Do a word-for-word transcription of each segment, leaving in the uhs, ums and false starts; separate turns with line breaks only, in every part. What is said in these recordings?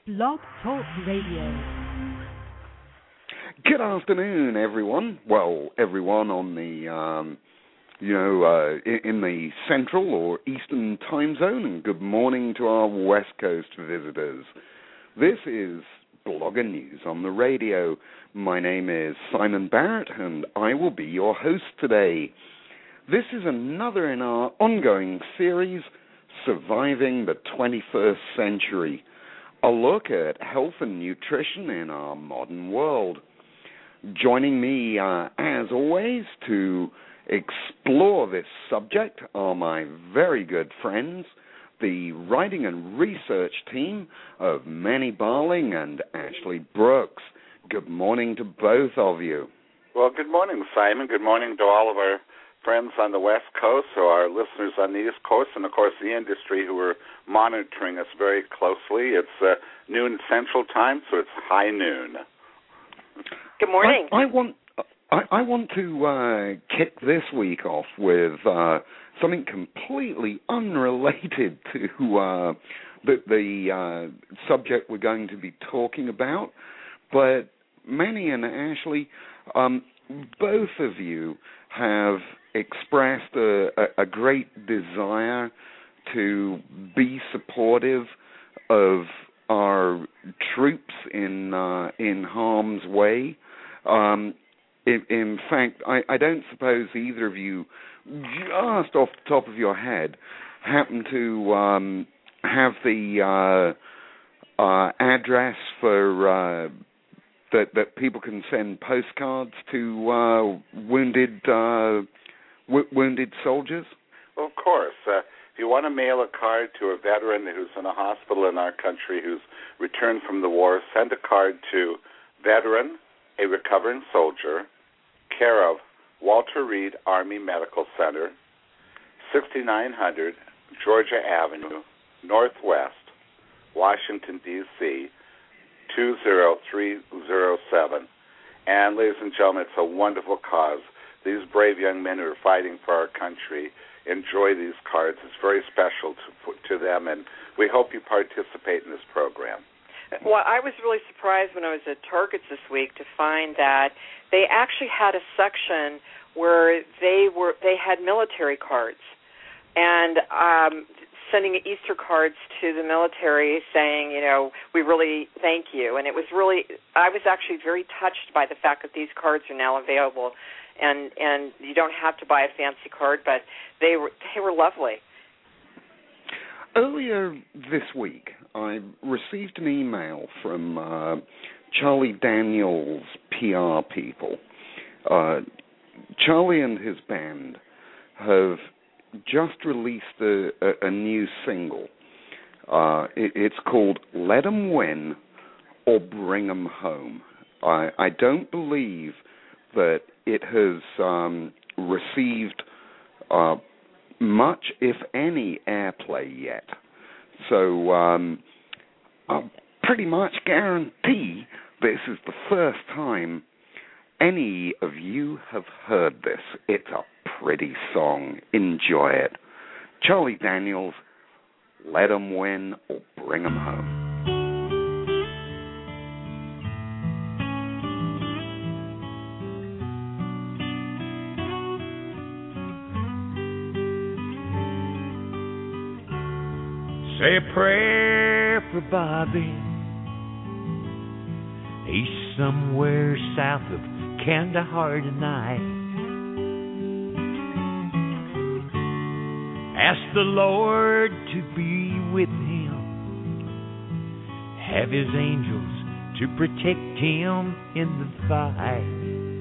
Blog Talk Radio.
Good afternoon, everyone. Well, everyone on the, um, you know, uh, in the Central or Eastern time zone, and good morning to our West Coast visitors. This is Blogger News on the radio. My name is Simon Barrett, and I will be your host today. This is another in our ongoing series, Surviving the twenty-first Century, a look at health and nutrition in our modern world. Joining me, uh, as always, to explore this subject are my very good friends, the writing and research team of Manny Barling and Ashley Brooks. Good morning to both of you.
Well, good morning, Simon. Good morning to all of our friends on the West Coast, or our listeners on the East Coast, and, of course, the industry who are monitoring us very closely. It's uh, noon Central Time, so it's high noon.
Good morning.
I, I want I, I want to uh, kick this week off with uh, something completely unrelated to uh, the, the uh, subject we're going to be talking about. But Manny and Ashley, um, both of you have expressed a, a, a great desire to be supportive of our troops in uh, in harm's way. Um, in, in fact, I, I don't suppose either of you, just off the top of your head, happen to um, have the uh, uh, address for uh, that that people can send postcards to uh, wounded uh, w- wounded soldiers.
Well, of course. Uh, if you want to mail a card to a veteran who's in a hospital in our country who's returned from the war, send a card to Veteran, a Recovering Soldier, care of Walter Reed Army Medical Center, sixty-nine hundred Georgia Avenue, Northwest, Washington, D C, two zero three zero seven. And, ladies and gentlemen, it's a wonderful cause. These brave young men who are fighting for our country enjoy these cards. It's very special to, to them, and we hope you participate in this program.
Well, I was really surprised when I was at Target's this week to find that they actually had a section where they were they had military cards, and um, sending Easter cards to the military saying, you know, we really thank you. And it was really, I was actually very touched by the fact that these cards are now available, and and you don't have to buy a fancy card, but they were they were lovely.
Earlier this week, I received an email from uh, Charlie Daniels' P R people. Uh, Charlie and his band have just released a, a, a new single. Uh, it, it's called Let 'Em Win or Bring 'Em Home. I, I don't believe that it has um, received uh, much, if any, airplay yet. So um, I pretty much guarantee this is the first time any of you have heard this. It's a pretty song. Enjoy it. Charlie Daniels, Let 'Em Win or Bring 'Em Home.
Say a prayer for Bobby. He's somewhere south of Kandahar tonight. Ask the Lord to be with him. Have his angels to protect him in the fight.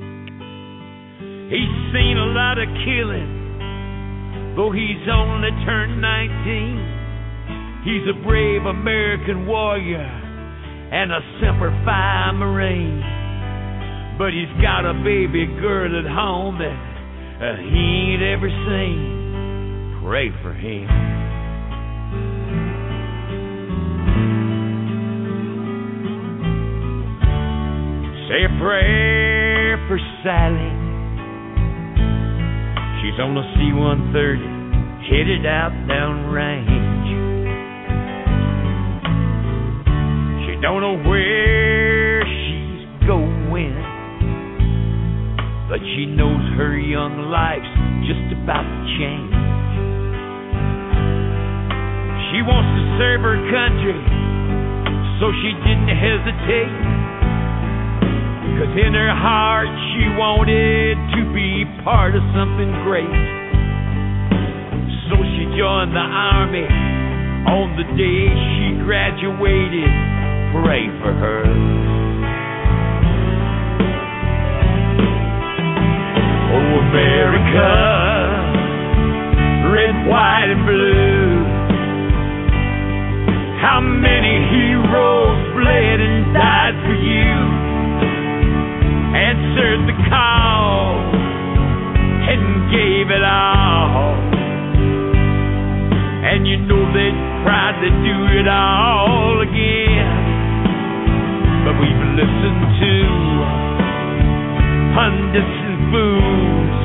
He's seen a lot of killing, though he's only turned nineteen. He's a brave American warrior and a Semper Fi Marine. But he's got a baby girl at home that uh, he ain't ever seen. Pray for him. Say a prayer for Sally. She's on the C one thirty, headed out down range. She don't know where she's going, but she knows her young life's just about to change. She wants to serve her country, so she didn't hesitate, 'cause in her heart she wanted to be part of something great. So she joined the Army on the day she graduated. Pray for her. Oh, America, red, white, and blue, how many heroes bled and died for you? Answered the call and gave it all. And you know they'd tried to do it all again, but we've listened to pundits and fools.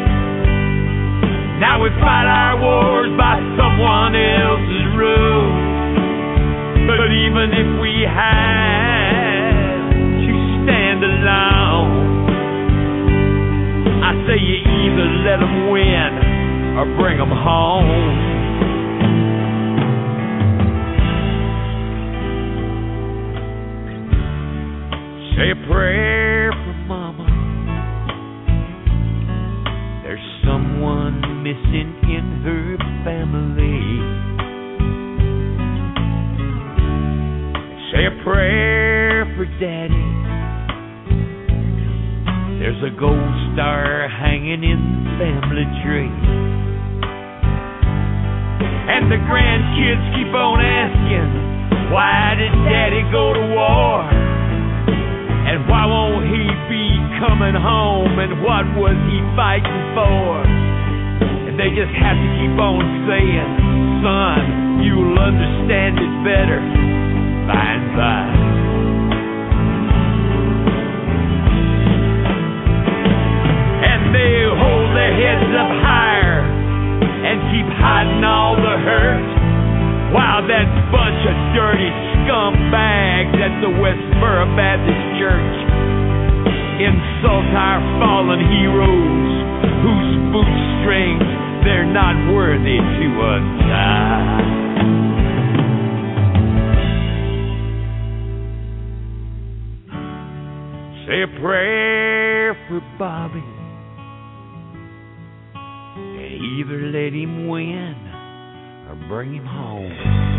Now we fight our wars by someone else's rules. But even if we had to stand alone, I say you either let them win or bring them home. Say a prayer for Mama. There's someone missing in her family. Say a prayer for Daddy. There's a gold star hanging in the family tree. And the grandkids keep on asking, why did Daddy go to war? And why won't he be coming home? And what was he fighting for? And they just have to keep on saying, son, you'll understand it better by and by. And they hold their heads up higher and keep hiding all the hurt, while that bunch of dirty scumbags at the Westboro Baptist Church insult our fallen heroes, whose bootstrings they're not worthy to untie. Say a prayer for Bobby, and either let him win or bring him home.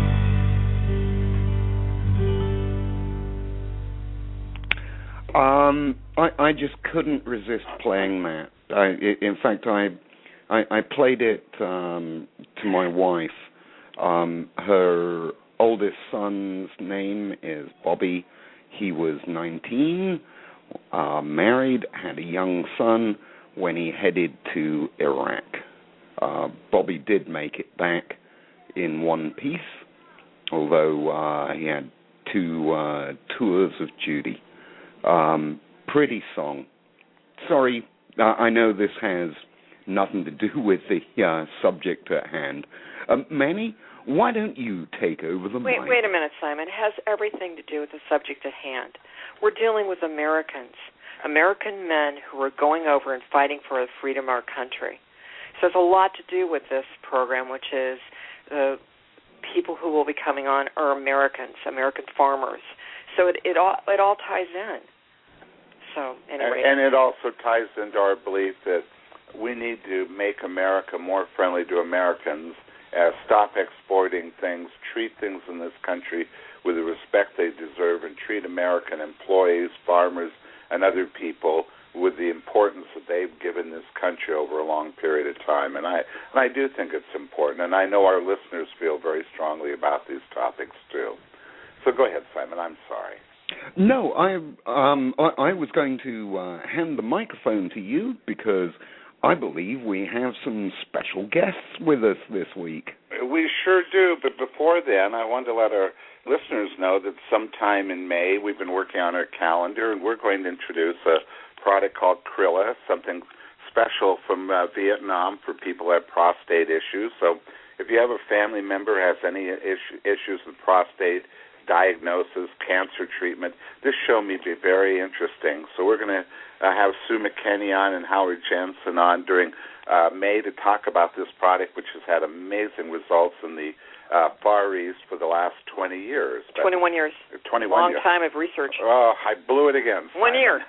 Um, I, I just couldn't resist playing that. I, in fact, I, I, I played it um, to my wife. Um, her oldest son's name is Bobby. He was nineteen, uh, married, had a young son when he headed to Iraq. Uh, Bobby did make it back in one piece, although uh, he had two uh, tours of duty. Um, pretty song. Sorry, uh, I know this has nothing to do with the uh, subject at hand. Um, Manny, why don't you take over the
wait,
mic?
Wait a minute, Simon. It has everything to do with the subject at hand. We're dealing with Americans, American men who are going over and fighting for the freedom of our country. So there's a lot to do with this program, which is the people who will be coming on are Americans, American farmers. So it, it all it all ties in. So anyway,
and, and it also ties into our belief that we need to make America more friendly to Americans, uh, stop exporting things, treat things in this country with the respect they deserve, and treat American employees, farmers, and other people with the importance that they've given this country over a long period of time. And I and I do think it's important, and I know our listeners feel very strongly about these topics too. So go ahead, Simon. I'm sorry.
No, I um I, I was going to uh, hand the microphone to you because I believe we have some special guests with us this week.
We sure do, but before then, I wanted to let our listeners know that sometime in May, we've been working on our calendar, and we're going to introduce a product called Krilla, something special from uh, Vietnam for people who have prostate issues. So if you have a family member who has any issue, issues with prostate, diagnosis, cancer treatment. This show may be very interesting. So we're going to uh, have Sue McKinney on and Howard Jensen on during uh, May to talk about this product, which has had amazing results in the uh, Far East for the last twenty years.
twenty-one years.
twenty-one
Long
years.
time of research.
Oh, I blew it again.
One year.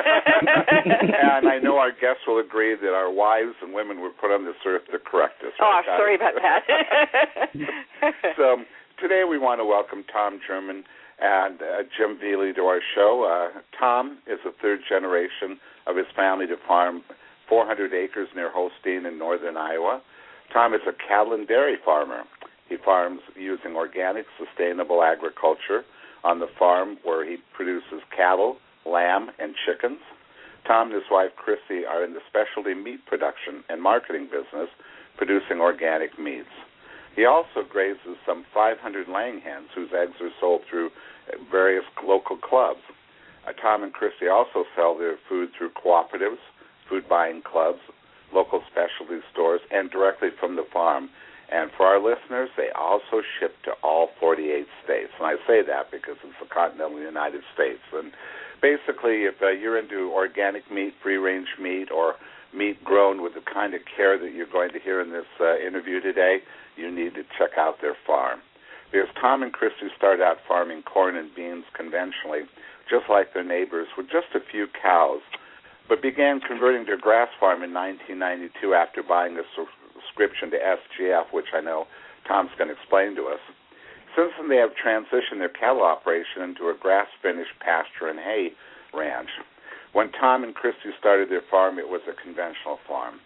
And I know our guests will agree that our wives and women were put on this earth to correct us.
Oh,
right,
sorry about that.
So today we want to welcome Tom German and uh, Jim Veely to our show. Uh, Tom is the third generation of his family to farm four hundred acres near Holstein in northern Iowa. Tom is a cattle and dairy farmer. He farms using organic, sustainable agriculture on the farm where he produces cattle, lamb, and chickens. Tom and his wife, Chrissy, are in the specialty meat production and marketing business, producing organic meats. He also grazes some five hundred laying hens whose eggs are sold through various local clubs. Uh, Tom and Chrissy also sell their food through cooperatives, food buying clubs, local specialty stores, and directly from the farm. And for our listeners, they also ship to all forty-eight states. And I say that because it's the continental United States. And basically, if uh, you're into organic meat, free-range meat, or meat grown with the kind of care that you're going to hear in this uh, interview today, you need to check out their farm. Because Tom and Christy started out farming corn and beans conventionally, just like their neighbors, with just a few cows, but began converting their grass farm in nineteen ninety-two after buying a subscription to S G F, which I know Tom's going to explain to us. Since then, they have transitioned their cattle operation into a grass-finished pasture and hay ranch. When Tom and Christy started their farm, it was a conventional farm.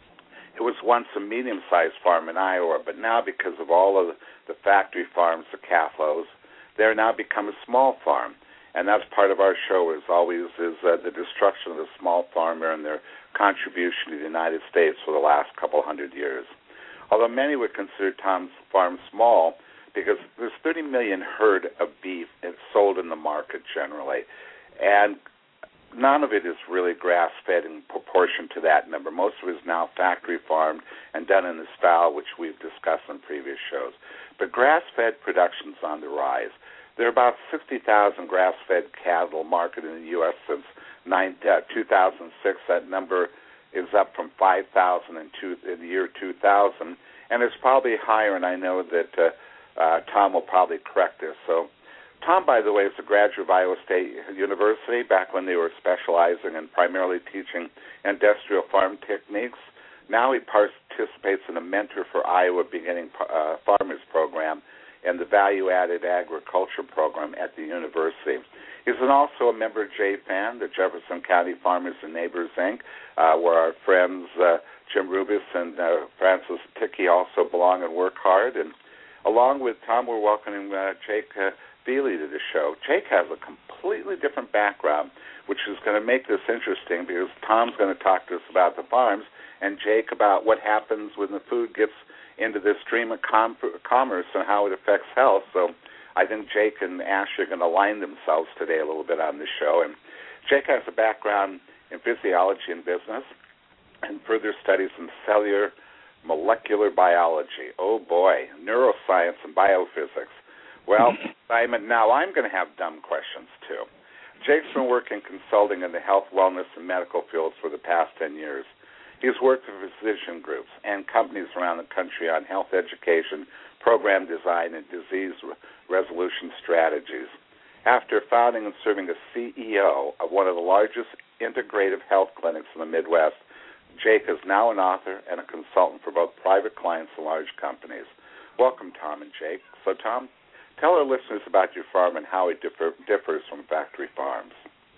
It was once a medium-sized farm in Iowa, but now because of all of the factory farms, the CAFLOs, they're now become a small farm. And that's part of our show, as always, is uh, the destruction of the small farmer and their contribution to the United States for the last couple hundred years. Although many would consider Tom's farm small, because there's thirty million herd of beef sold in the market generally, and none of it is really grass-fed in proportion to that number. Most of it is now factory-farmed and done in the style which we've discussed in previous shows. But grass-fed production is on the rise. There are about sixty thousand grass-fed cattle marketed in the U S since nine, uh, two thousand six. That number is up from five thousand in, in the year two thousand, and it's probably higher, and I know that uh, uh, Tom will probably correct this. So Tom, by the way, is a graduate of Iowa State University back when they were specializing and primarily teaching industrial farm techniques. Now he participates in a Mentor for Iowa Beginning uh, Farmers program and the Value-Added Agriculture program at the university. He's also a member of J F A N, the Jefferson County Farmers and Neighbors, Incorporated, uh, where our friends uh, Jim Rubis and uh, Francis Tickey also belong and work hard. And along with Tom, we're welcoming uh, Jake uh, Veely to the show. Jake has a completely different background, which is going to make this interesting because Tom's going to talk to us about the farms and Jake about what happens when the food gets into this stream of com- commerce and how it affects health. So I think Jake and Ashley are going to align themselves today a little bit on this show. And Jake has a background in physiology and business and further studies in cellular molecular biology. Oh, boy, neuroscience and biophysics. Well, I'm, now I'm going to have dumb questions, too. Jake's been working consulting in the health, wellness, and medical fields for the past ten years. He's worked with physician groups and companies around the country on health education, program design, and disease re- resolution strategies. After founding and serving as C E O of one of the largest integrative health clinics in the Midwest, Jake is now an author and a consultant for both private clients and large companies. Welcome, Tom and Jake. So, Tom, tell our listeners about your farm and how it differ, differs from factory farms.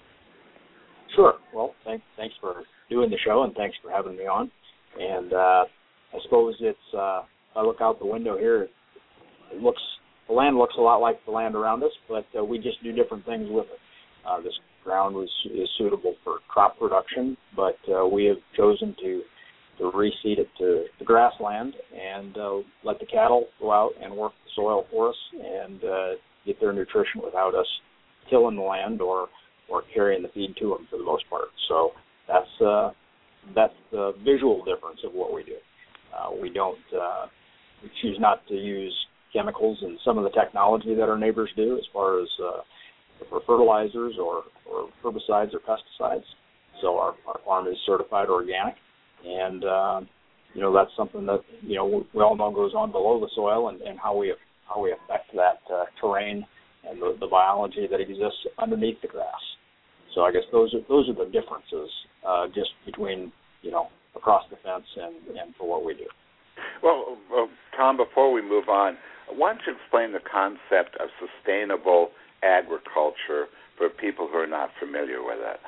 Sure. Well, thank, thanks for doing the show, and thanks for having me on. And uh, I suppose it's, uh, I look out the window here, it looks, the land looks a lot like the land around us, but uh, we just do different things with it. Uh, this ground was, is suitable for crop production, but uh, we have chosen to, to reseed it to the grassland and uh, let the cattle go out and work the soil for us and uh, get their nutrition without us tilling the land or, or carrying the feed to them for the most part. So that's uh, that's the visual difference of what we do. Uh, we don't uh, we choose not to use chemicals and some of the technology that our neighbors do as far as uh, for fertilizers or, or herbicides or pesticides. So our, our farm is certified organic, and uh, you know, that's something that, you know, we all know goes on below the soil, and, and how we how we affect that uh, terrain and the, the biology that exists underneath the grass. So I guess those are those are the differences uh, just between, you know, across the fence and, and for what we do.
Well, well, Tom, before we move on, why don't you explain the concept of sustainable agriculture for people who are not familiar with it?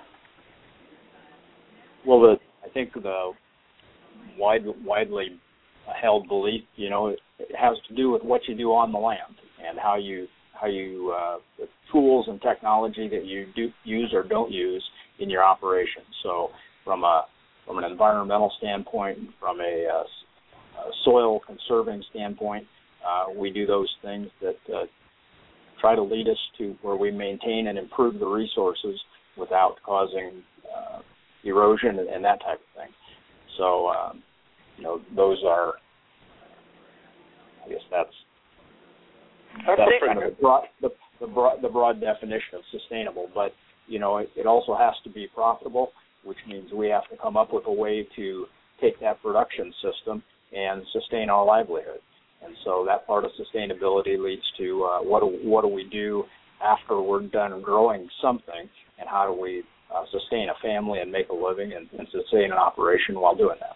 Well, the, I think the wide, widely held belief, you know, it, it has to do with what you do on the land and how you how you uh, the tools and technology that you do use or don't use in your operation. So, from a from an environmental standpoint, from a, uh, a soil conserving standpoint, uh, we do those things that uh, try to lead us to where we maintain and improve the resources without causing uh, erosion and, and that type of thing. So, um, you know, those are, I guess that's, that's kind of the broad, the, the, broad, the broad definition of sustainable. But, you know, it, it also has to be profitable, which means we have to come up with a way to take that production system and sustain our livelihood. And so that part of sustainability leads to uh, what, do, what do we do after we're done growing something, and how do we uh, sustain a family and make a living and, and sustain an operation while doing that.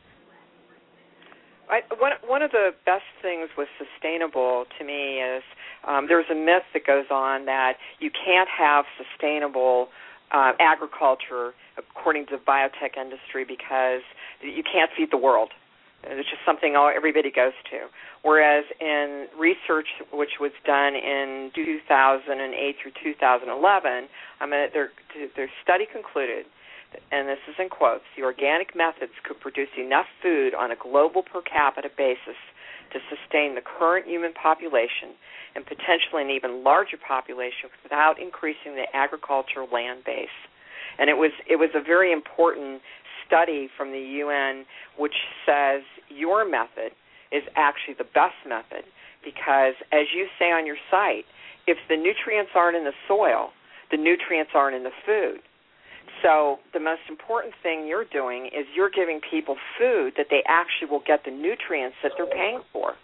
I, one, one of the best things with sustainable to me is um, there's a myth that goes on that you can't have sustainable uh, agriculture according to the biotech industry because you can't feed the world. It's just something all, everybody goes to. Whereas in research, which was done in two thousand eight through two thousand eleven, I mean, their, their study concluded, and this is in quotes, the organic methods could produce enough food on a global per capita basis to sustain the current human population and potentially an even larger population without increasing the agricultural land base. And it was it was a very important study from the U N which says your method is actually the best method because, as you say on your site, if the nutrients aren't in the soil, the nutrients aren't in the food. So the most important thing you're doing is you're giving people food that they actually will get the nutrients that they're paying for.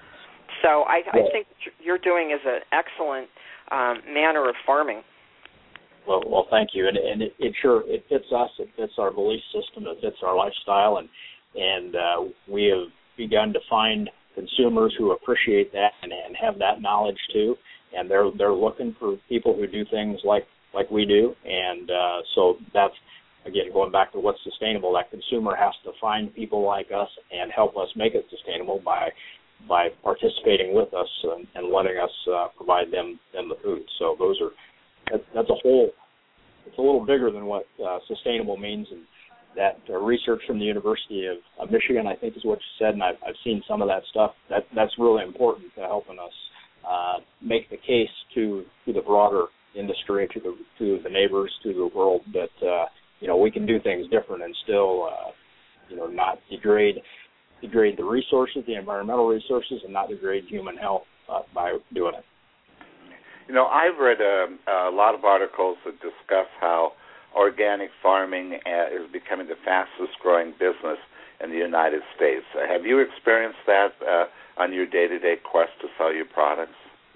So I, I think what you're doing is an excellent um, manner of farming.
Well, well, thank you, and, and it, it sure it fits us. It fits our belief system. It fits our lifestyle, and and uh, we have begun to find consumers who appreciate that and, and have that knowledge too. And they're they're looking for people who do things like like we do, and uh, so that's again going back to what's sustainable. That consumer has to find people like us and help us make it sustainable by by participating with us and, and letting us uh, provide them them the food. So those are. That's a whole, it's a little bigger than what uh, sustainable means, and that uh, research from the University of, of Michigan, I think is what you said, and I've, I've seen some of that stuff. That That's really important to helping us uh, make the case to, to the broader industry, to the to the neighbors, to the world that, uh, you know, we can do things different and still, uh, you know, not degrade, degrade the resources, the environmental resources, and not degrade human health uh, by doing it.
You know, I've read a, a lot of articles that discuss how organic farming is becoming the fastest-growing business in the United States. Uh, have you experienced that uh, on your day-to-day quest to sell your products?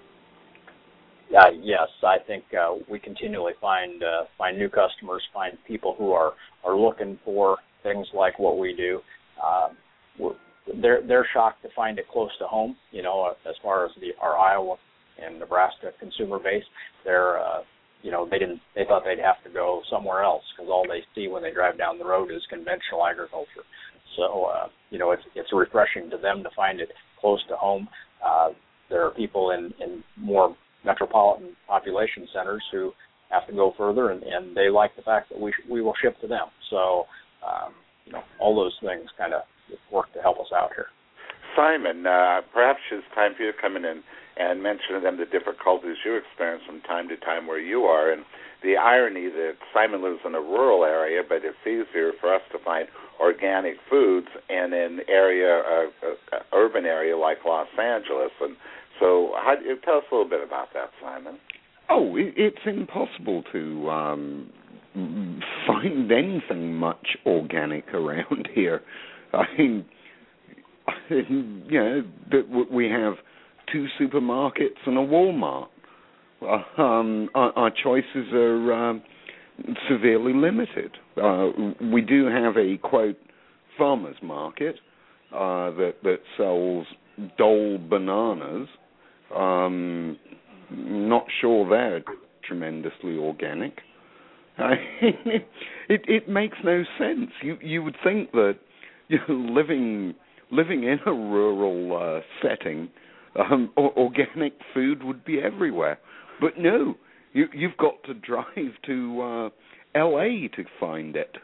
Uh, yes, I think uh, we continually find uh, find new customers, find people who are, are looking for things like what we do. Uh, we're, they're they're shocked to find it close to home. You know, as far as the our Iowa and Nebraska consumer base, they're, uh, you know, they didn't, they thought they'd have to go somewhere else because all they see when they drive down the road is conventional agriculture. So, uh, you know, it's it's refreshing to them to find it close to home. Uh, there are people in, in more metropolitan population centers who have to go further, and, and they like the fact that we sh- we will ship to them. So, um, you know, all those things kind of work to help us out here.
Simon, uh, perhaps it's time for you to come in and and mention to them the difficulties you experience from time to time where you are, and the irony that Simon lives in a rural area, but it's easier for us to find organic foods in an area, uh, uh, urban area like Los Angeles. And So how, tell us a little bit about that, Simon.
Oh, it, it's impossible to um, find anything much organic around here. I mean, you know, that we have two supermarkets and a Walmart. Um, our, our choices are um, severely limited. Uh, we do have a, quote, farmer's market uh, that, that sells Dole bananas. Um, not sure they're tremendously organic. it, it makes no sense. You you would think that, you know, living living in a rural uh, setting, um, organic food would be everywhere. But no, you you've got to drive to uh, L A to find it.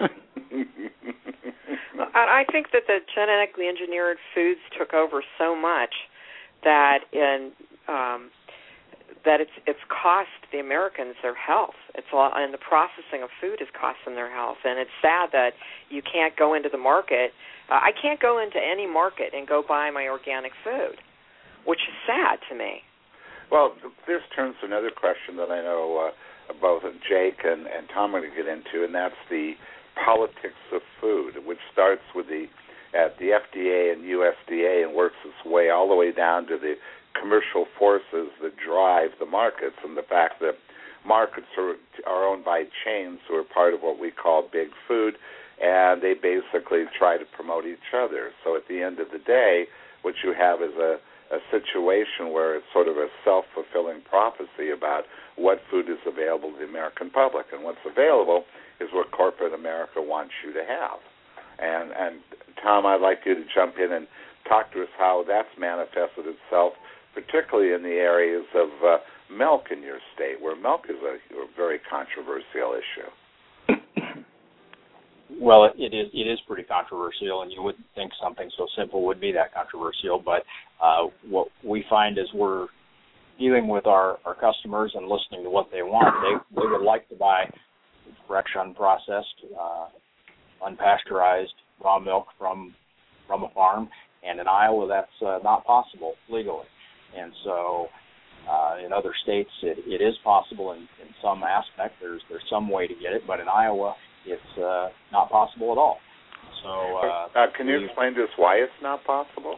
I think that the genetically engineered foods took over so much that in um, that it's it's cost the Americans their health. It's all, and the processing of food is costing their health. And it's sad that you can't go into the market. Uh, I can't go into any market and go buy my organic food, which is sad to me.
Well, this turns to another question that I know uh, both Jake and, and Tom are going to get into, and that's the politics of food, which starts with the at the F D A and U S D A and works its way all the way down to the commercial forces that drive the markets, and the fact that markets are, are owned by chains who are part of what we call big food, and they basically try to promote each other. So at the end of the day, what you have is a, a situation where it's sort of a self-fulfilling prophecy about what food is available to the American public, and what's available is what corporate America wants you to have. And, and Tom, I'd like you to jump in and talk to us how that's manifested itself, particularly in the areas of uh, milk in your state, where milk is a, a very controversial issue.
Well, it is it is pretty controversial, and you wouldn't think something so simple would be that controversial. But uh, what we find is we're dealing with our, our customers and listening to what they want. They they would like to buy fresh, unprocessed, uh, unpasteurized raw milk from from a farm, and in Iowa that's uh, not possible legally. And so uh, in other states it, it is possible in, in some aspect. There's there's some way to get it, but in Iowa it's uh, not possible at all. So uh,
uh, can you explain to us why it's not possible?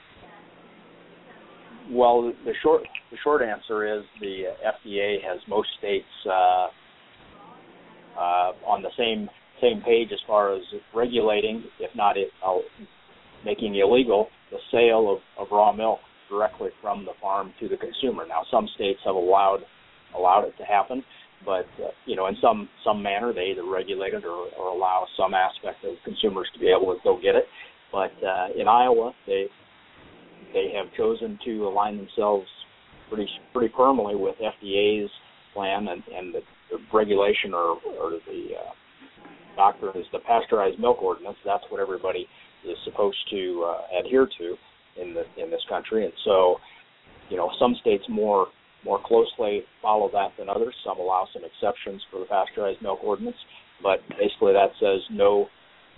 Well, the short the short answer is the F D A has most states uh, uh, on the same same page as far as regulating, if not it, uh, making illegal, the sale of, of raw milk directly from the farm to the consumer. Now, some states have allowed allowed it to happen, but uh, you know, in some some manner, they either regulate it or, or allow some aspect of consumers to be able to go get it. But uh, in Iowa, they they have chosen to align themselves pretty pretty firmly with F D A's plan, and, and the, the regulation or, or the uh, doctrine is the pasteurized milk ordinance. That's what everybody is supposed to uh, adhere to in the in this country. And so, you know, some states more more closely follow that than others. Some allow some exceptions for the pasteurized milk ordinance, but basically that says no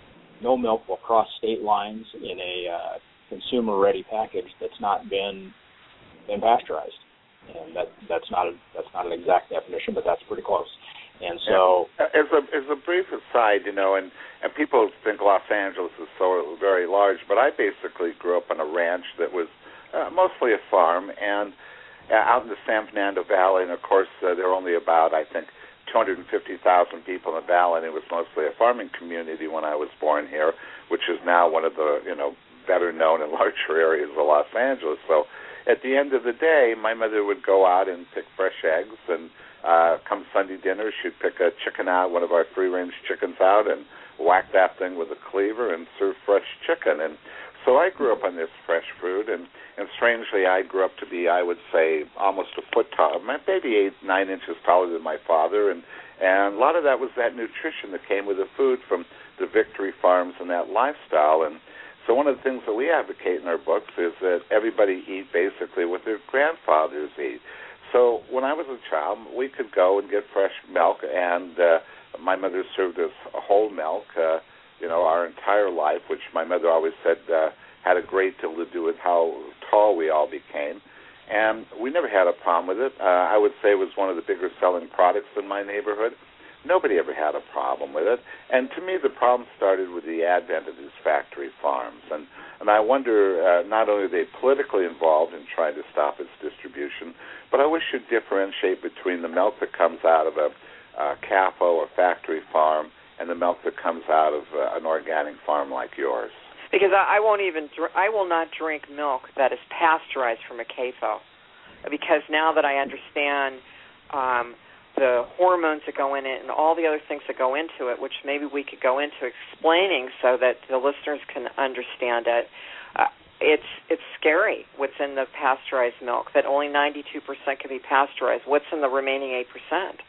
no milk will cross state lines in a uh, consumer-ready package that's not been been pasteurized. And that that's not a, that's not an exact definition, but that's pretty close. And so,
as a as a brief aside, you know, and, and people think Los Angeles is so very large, but I basically grew up on a ranch that was uh, mostly a farm, and uh, out in the San Fernando Valley, and of course uh, there were only about, I think, two hundred fifty thousand people in the valley, and it was mostly a farming community when I was born here, which is now one of the, you know, better known and larger areas of Los Angeles. So at the end of the day, my mother would go out and pick fresh eggs, and Uh, come Sunday dinner, she'd pick a chicken out, one of our free-range chickens out, and whack that thing with a cleaver and serve fresh chicken. And so I grew up on this fresh food, and, and strangely, I grew up to be, I would say, almost a foot tall, maybe eight, nine inches taller than my father, and, and a lot of that was that nutrition that came with the food from the Victory Farms and that lifestyle. And so one of the things that we advocate in our books is that everybody eat basically what their grandfathers eat. So when I was a child, we could go and get fresh milk, and uh, my mother served us whole milk, uh, you know, our entire life, which my mother always said uh, had a great deal to do with how tall we all became. and we never had a problem with it. Uh, I would say it was one of the bigger selling products in my neighborhood. Nobody ever had a problem with it. And to me, the problem started with the advent of these factory farms. And, and I wonder, uh, not only are they politically involved in trying to stop its distribution, but I wish you'd differentiate between the milk that comes out of a uh, C A F O or factory farm and the milk that comes out of uh, an organic farm like yours.
Because I, I won't even, dr- I will not drink milk that is pasteurized from a C A F O. Because now that I understand um, the hormones that go in it and all the other things that go into it, which maybe we could go into explaining so that the listeners can understand it, uh, it's it's scary what's in the pasteurized milk, that only ninety-two percent can be pasteurized. What's in the remaining eight percent?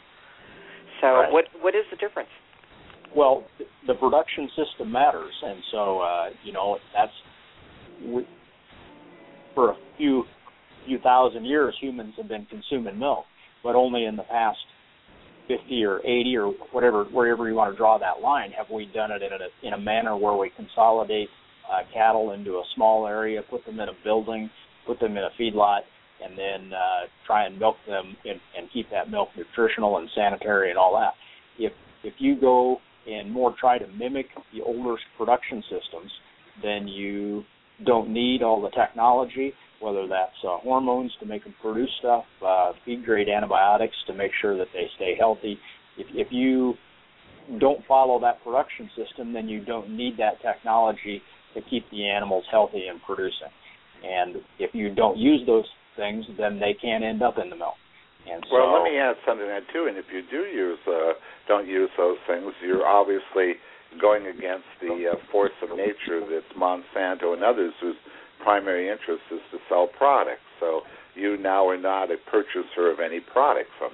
So
right.
what what is the difference?
Well, the production system matters, and so, uh, you know, that's, we, for a few few thousand years, humans have been consuming milk, but only in the past fifty or eighty or whatever, wherever you want to draw that line, have we done it in a, in a manner where we consolidate uh, cattle into a small area, put them in a building, put them in a feedlot, and then uh, try and milk them in, and keep that milk nutritional and sanitary and all that. If if you go and more try to mimic the older production systems, then you don't need all the technology, whether that's uh, hormones to make them produce stuff, uh, feed-grade antibiotics to make sure that they stay healthy. If, if you don't follow that production system, then you don't need that technology to keep the animals healthy and producing. And if you don't use those things, then they can't end up in the milk. And
well,
so,
let me add something to that, too. And if you do use, uh, don't use those things, you're obviously going against the uh, force of nature that's Monsanto and others whose primary interest is to sell products. So you now are not a purchaser of any product from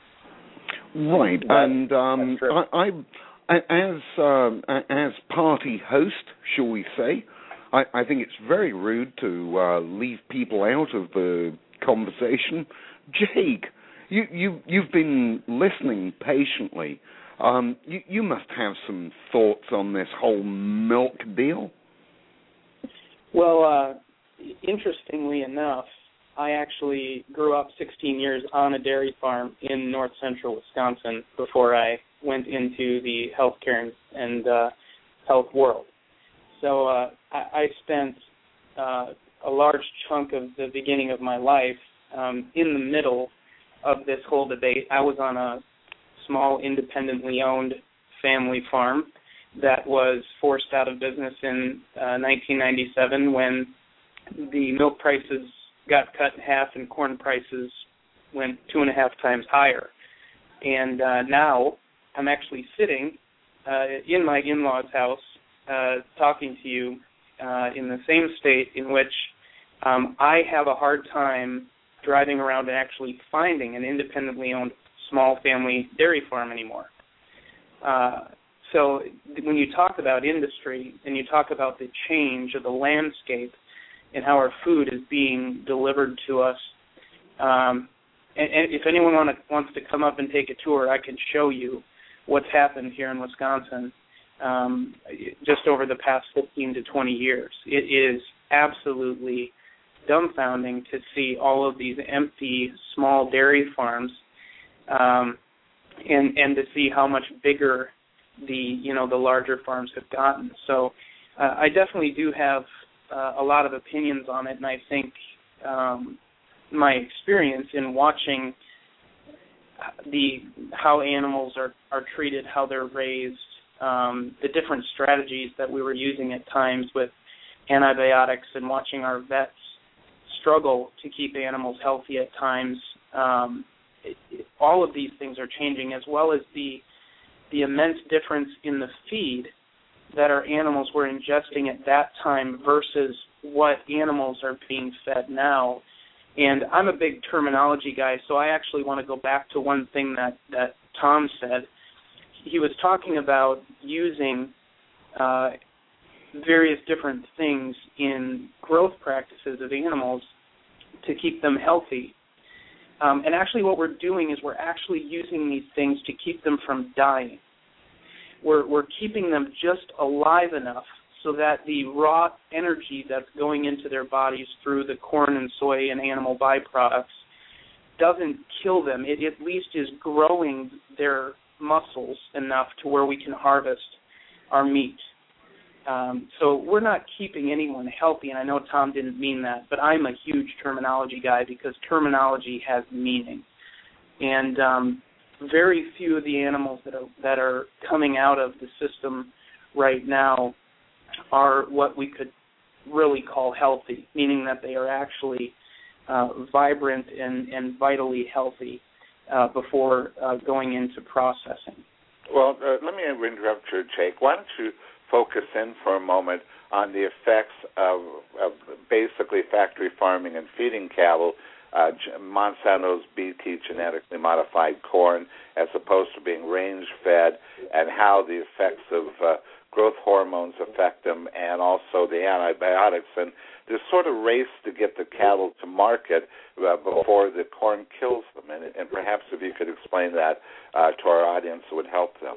them.
Right.
That,
and um, I, I, as um, as party host, shall we say, I, I think it's very rude to uh, leave people out of the conversation. Jake, you, you, you've been listening patiently. Um, you, you must have some thoughts on this whole milk deal.
Well, uh, interestingly enough, I actually grew up sixteen years on a dairy farm in north central Wisconsin before I went into the healthcare and, and uh, health world. So uh, I, I spent uh, a large chunk of the beginning of my life um, in the middle of this whole debate. I was on a small, independently owned family farm that was forced out of business in uh, nineteen ninety-seven when the milk prices got cut in half and corn prices went two and a half times higher. And uh, now I'm actually sitting uh, in my in-laws' house uh, talking to you uh, in the same state in which um, I have a hard time driving around and actually finding an independently owned small family dairy farm anymore. Uh, so when you talk about industry and you talk about the change of the landscape and how our food is being delivered to us, um, and, and if anyone want to, wants to come up and take a tour, I can show you what's happened here in Wisconsin um, just over the past fifteen to twenty years. It is absolutely dumbfounding to see all of these empty small dairy farms, um, and and to see how much bigger the you know the larger farms have gotten. So uh, I definitely do have uh, a lot of opinions on it, and I think um, my experience in watching the how animals are, are treated, how they're raised, um, the different strategies that we were using at times with antibiotics, and watching our vets struggle to keep animals healthy at times. Um, it, it, all of these things are changing, as well as the the immense difference in the feed that our animals were ingesting at that time versus what animals are being fed now. And I'm a big terminology guy, so I actually want to go back to one thing that, that Tom said. He was talking about using uh, various different things in growth practices of animals to keep them healthy. Um, and actually what we're doing is we're actually using these things to keep them from dying. We're, we're keeping them just alive enough so that the raw energy that's going into their bodies through the corn and soy and animal byproducts doesn't kill them. It at least is growing their muscles enough to where we can harvest our meat. Um, so we're not keeping anyone healthy, and I know Tom didn't mean that, but I'm a huge terminology guy because terminology has meaning. And um, very few of the animals that are, that are coming out of the system right now are what we could really call healthy, meaning that they are actually uh, vibrant and, and vitally healthy uh, before uh, going into processing.
Well, uh, let me interrupt you, Jake. Why don't you focus in for a moment on the effects of, of basically factory farming and feeding cattle, uh, Monsanto's B T genetically modified corn as opposed to being range-fed, and how the effects of uh, growth hormones affect them, and also the antibiotics. And this sort of race to get the cattle to market uh, before the corn kills them. And, and perhaps if you could explain that uh, to our audience, it would help them.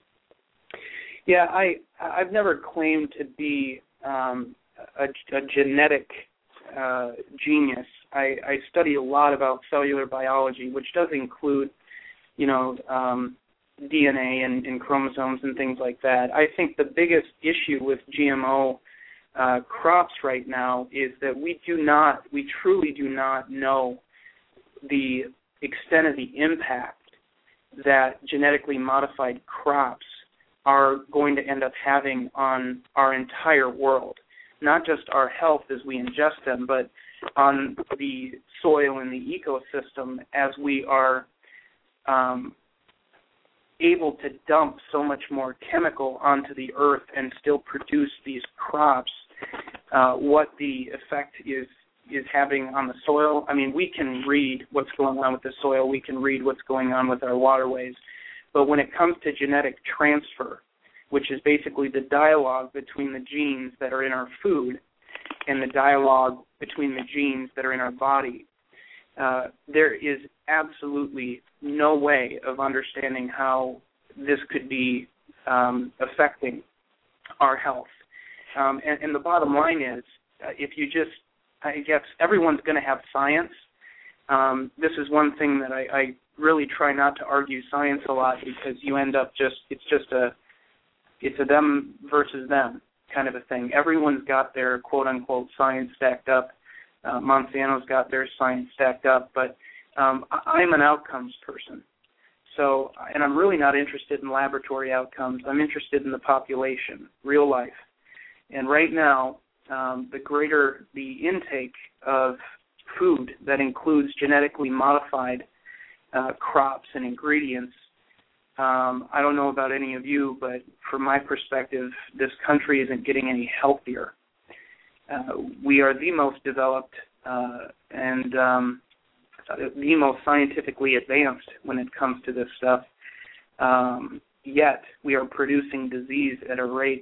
Yeah, I, I've never claimed to be um, a, a genetic uh, genius. I, I study a lot about cellular biology, which does include, you know, um, D N A and, and chromosomes and things like that. I think the biggest issue with G M O uh, crops right now is that we do not, we truly do not know the extent of the impact that genetically modified crops are going to end up having on our entire world, not just our health as we ingest them, but on the soil and the ecosystem as we are um, able to dump so much more chemical onto the earth and still produce these crops, uh, what the effect is is having on the soil. I mean, we can read what's going on with the soil. We can read what's going on with our waterways. But when it comes to genetic transfer, which is basically the dialogue between the genes that are in our food and the dialogue between the genes that are in our body, uh, there is absolutely no way of understanding how this could be um, affecting our health. Um, and, and the bottom line is, uh, if you just, I guess everyone's going to have science. Um, this is one thing that I, I really try not to argue science a lot, because you end up just, it's just a, it's a them versus them kind of a thing. Everyone's got their quote-unquote science stacked up. Uh, Monsanto's got their science stacked up, but um, I'm an outcomes person. So, and I'm really not interested in laboratory outcomes. I'm interested in the population, real life. And right now, um, the greater the intake of food that includes genetically modified uh, crops and ingredients, um, I don't know about any of you, but from my perspective, this country isn't getting any healthier. Uh, we are the most developed uh, and um, the most scientifically advanced when it comes to this stuff. Um, yet we are producing disease at a rate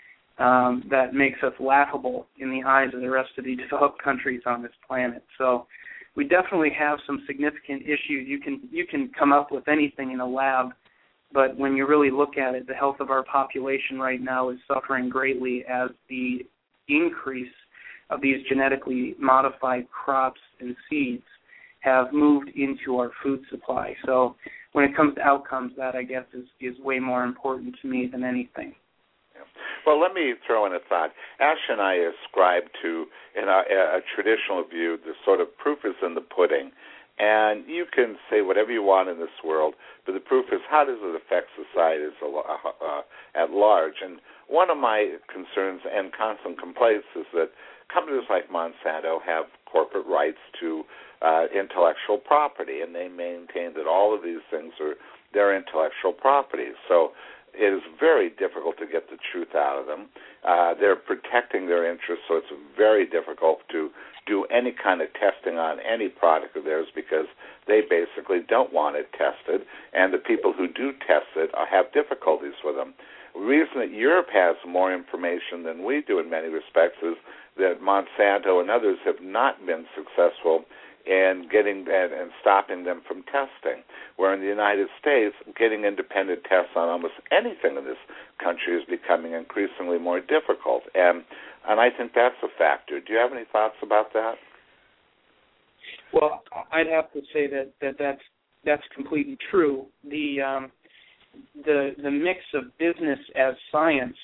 um, that makes us laughable in the eyes of the rest of the developed countries on this planet. So we definitely have some significant issues. You can you can come up with anything in a lab, but when you really look at it, the health of our population right now is suffering greatly as the increase of these genetically modified crops and seeds have moved into our food supply. So when it comes to outcomes, that, I guess, is, is way more important to me than anything.
Yeah. Well, let me throw in a thought. Ash and I ascribe to, in a, a traditional view, the sort of proof is in the pudding. And you can say whatever you want in this world, but the proof is, how does it affect society as a, uh, at large? And one of my concerns and constant complaints is that companies like Monsanto have corporate rights to uh, intellectual property, and they maintain that all of these things are their intellectual property. So it is very difficult to get the truth out of them. Uh, they're protecting their interests, so it's very difficult to do any kind of testing on any product of theirs, because they basically don't want it tested, and the people who do test it have difficulties with them. The reason that Europe has more information than we do in many respects is that Monsanto and others have not been successful in getting and, and stopping them from testing. Where in the United States, getting independent tests on almost anything in this country is becoming increasingly more difficult. And and I think that's a factor. Do you have any thoughts about that?
Well, I'd have to say that, that that's that's completely true. The um, the the mix of business as science,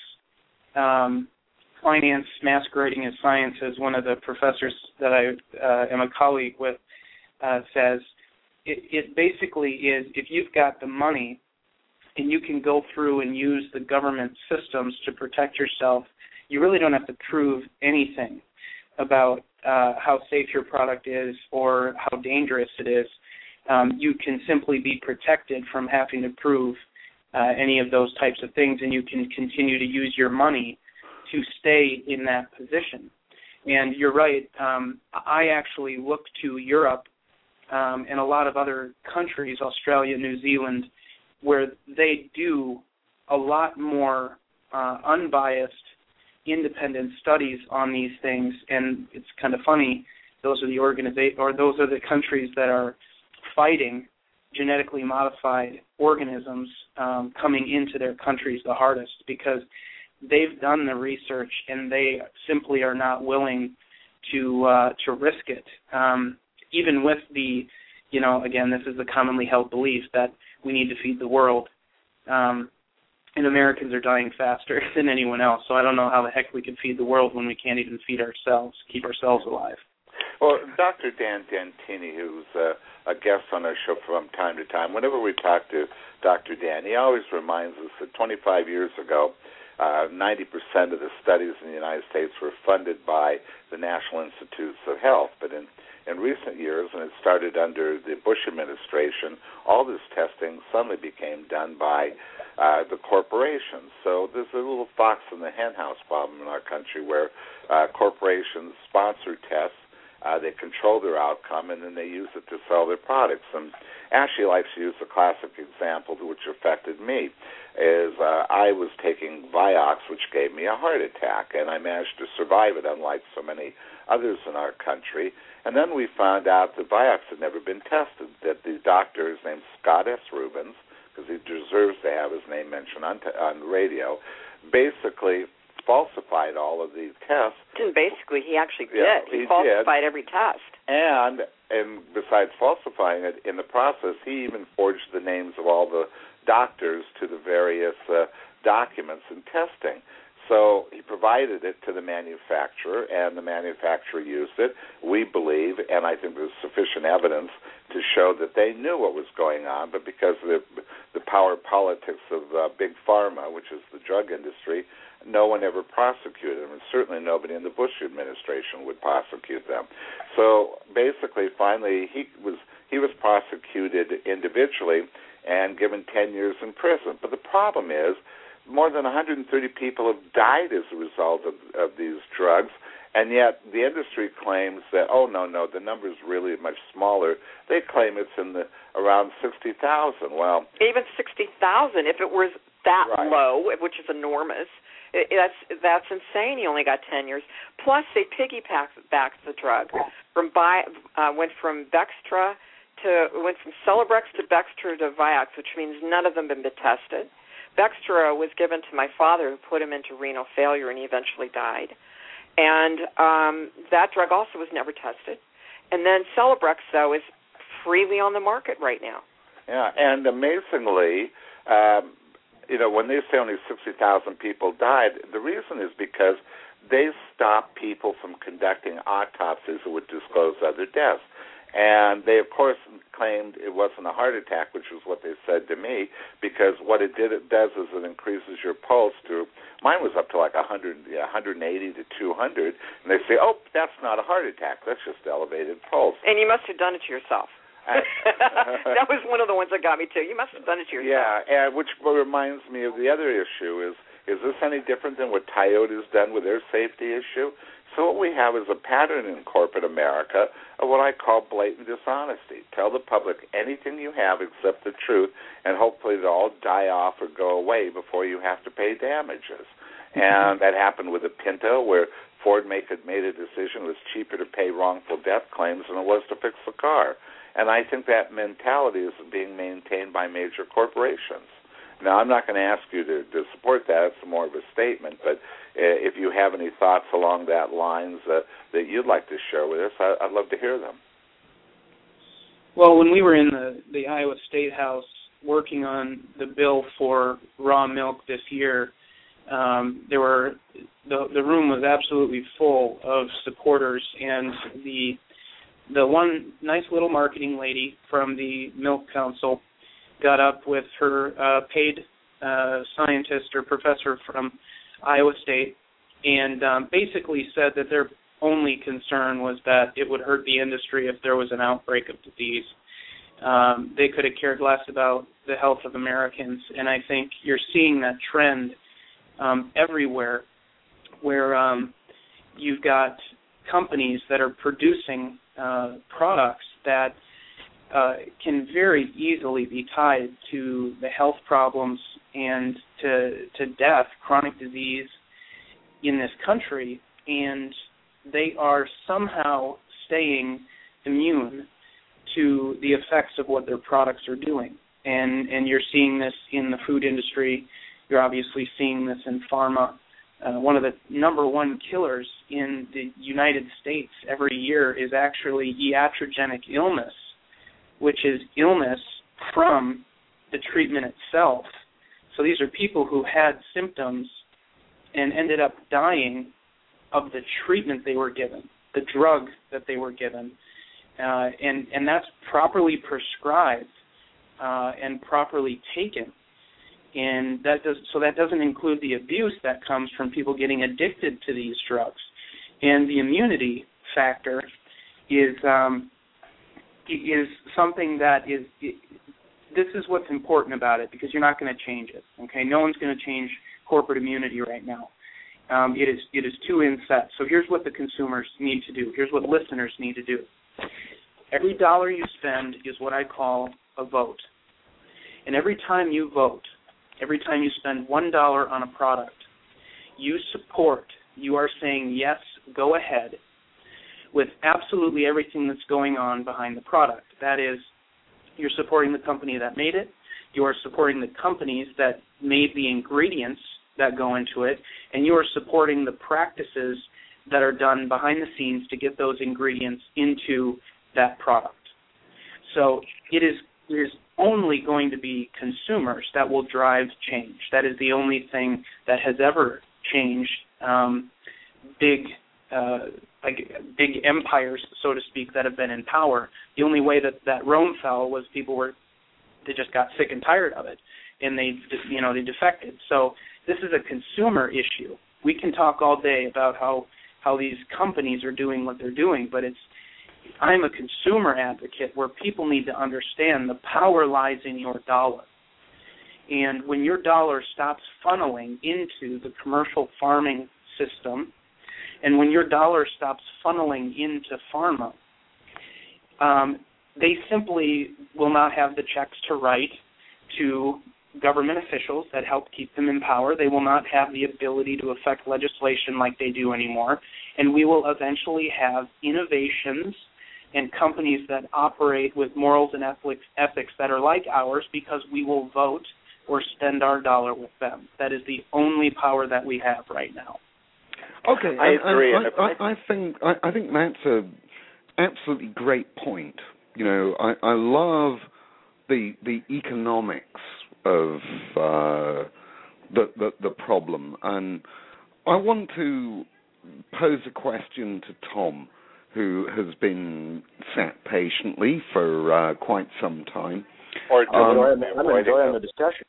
um, finance masquerading as science, as one of the professors that I uh, am a colleague with uh, says, it, it basically is, if you've got the money and you can go through and use the government systems to protect yourself, you really don't have to prove anything about uh, how safe your product is or how dangerous it is. Um, you can simply be protected from having to prove uh, any of those types of things, and you can continue to use your money to stay in that position. And you're right. Um, I actually look to Europe um, and a lot of other countries, Australia, New Zealand, where they do a lot more uh, unbiased, independent studies on these things. And it's kind of funny. Those are the organiza- or those are the countries that are fighting genetically modified organisms um, coming into their countries the hardest, because they've done the research and they simply are not willing to uh, to risk it. Um, even with the, you know, again, this is the commonly held belief that we need to feed the world. Um, and Americans are dying faster than anyone else. So I don't know how the heck we can feed the world when we can't even feed ourselves, keep ourselves alive.
Well, Doctor Dan Dantini, who's uh, a guest on our show from time to time, whenever we talk to Doctor Dan, he always reminds us that twenty-five years ago, uh, ninety percent of the studies in the United States were funded by the National Institutes of Health. But in, in recent years, and it started under the Bush administration, all this testing suddenly became done by uh, the corporations. So there's a little fox in the hen house problem in our country where uh, corporations sponsor tests. Uh, they control their outcome, and then they use it to sell their products. And Ashley likes to use a classic example which affected me, is uh, I was taking Vioxx, which gave me a heart attack, and I managed to survive it, unlike so many others in our country. And then we found out that Vioxx had never been tested, that the doctor, his name's Scott S. Rubens, because he deserves to have his name mentioned on, t- on the radio, basically falsified all of these tests.
Didn't basically, he actually did.
Yeah,
he,
he
falsified
did.
every test.
And and besides falsifying it, in the process, he even forged the names of all the doctors to the various uh, documents and testing. So he provided it to the manufacturer, and the manufacturer used it, we believe, and I think there's sufficient evidence to show that they knew what was going on, but because of the, the power politics of uh, Big Pharma, which is the drug industry, no one ever prosecuted them, and certainly nobody in the Bush administration would prosecute them. So basically, finally, he was he was prosecuted individually and given ten years in prison. But the problem is, more than one hundred thirty people have died as a result of, of these drugs, and yet the industry claims that, oh, no, no, the number is really much smaller. They claim it's in the around sixty thousand. Well,
even sixty thousand, if it was that
right.
low, which is enormous, it, that's that's insane. He only got ten years. Plus, they piggybacked back the drug from by uh, went from Bextra to went from Celebrex to Bextra to Vioxx, which means none of them have been tested. Bextra was given to my father, who put him into renal failure, and he eventually died. And um, that drug also was never tested. And then Celebrex, though, is freely on the market right now.
Yeah, and amazingly, um, you know, when they say only sixty thousand people died, the reason is because they stopped people from conducting autopsies that would disclose other deaths. And they, of course, claimed it wasn't a heart attack, which was what they said to me, because what it did, it does is it increases your pulse to, mine was up to like one hundred, yeah, one eighty to two hundred, and they say, oh, that's not a heart attack, that's just elevated pulse.
And you must have done it to yourself. That was one of the ones that got me, too. You must have done it to yourself.
Yeah, and which reminds me of the other issue is, is this any different than what Toyota's done with their safety issue? So what we have is a pattern in corporate America of what I call blatant dishonesty. Tell the public anything you have except the truth, and hopefully they'll all die off or go away before you have to pay damages. And that happened with the Pinto, where Ford make it, made a decision it was cheaper to pay wrongful death claims than it was to fix the car. And I think that mentality is being maintained by major corporations. Now, I'm not going to ask you to, to support that. It's more of a statement. But uh, if you have any thoughts along that lines uh, that you'd like to share with us, I, I'd love to hear them.
Well, when we were in the, the Iowa State House working on the bill for raw milk this year, um, there were the the room was absolutely full of supporters, and the the one nice little marketing lady from the Milk Council got up with her uh, paid uh, scientist or professor from Iowa State and um, basically said that their only concern was that it would hurt the industry if there was an outbreak of disease. Um, they could have cared less about the health of Americans, and I think you're seeing that trend um, everywhere where um, you've got companies that are producing uh, products that uh, can very easily be tied to the health problems and to, to death, chronic disease in this country, and they are somehow staying immune to the effects of what their products are doing. And and you're seeing this in the food industry. You're obviously seeing this in pharma. Uh, one of the number one killers in the United States every year is actually iatrogenic illness, which is illness from the treatment itself. So these are people who had symptoms and ended up dying of the treatment they were given, the drug that they were given. Uh, and, and that's properly prescribed uh, and properly taken. And that does, so that doesn't include the abuse that comes from people getting addicted to these drugs. And the immunity factor is um, is something that is, it, this is what's important about it, because you're not going to change it, okay? No one's going to change corporate immunity right now. Um, it is it is too inset. So here's what the consumers need to do. Here's what listeners need to do. Every dollar you spend is what I call a vote. And every time you vote, every time you spend one dollar on a product, you support, you are saying, yes, go ahead, with absolutely everything that's going on behind the product. That is, you're supporting the company that made it, you are supporting the companies that made the ingredients that go into it, and you are supporting the practices that are done behind the scenes to get those ingredients into that product. So it is, it is only going to be consumers that will drive change. That is the only thing that has ever changed um, big uh, like big empires, so to speak, that have been in power. The only way that, that Rome fell was people were, they just got sick and tired of it, and they, you know, they defected. So this is a consumer issue. We can talk all day about how, how these companies are doing what they're doing, but it's, I'm a consumer advocate where people need to understand the power lies in your dollar. And when your dollar stops funneling into the commercial farming system, and when your dollar stops funneling into pharma, um, they simply will not have the checks to write to government officials that help keep them in power. They will not have the ability to affect legislation like they do anymore. And we will eventually have innovations and companies that operate with morals and ethics, ethics that are like ours, because we will vote or spend our dollar with them. That is the only power that we have right now.
Okay,
I
and,
agree.
and I, I, I think I, I think that's a absolutely great point. You know, I, I love the the economics of uh, the, the the problem, and I want to pose a question to Tom, who has been sat patiently for uh, quite some time.
Or
I'm
um,
enjoying, I'm enjoying the discussion.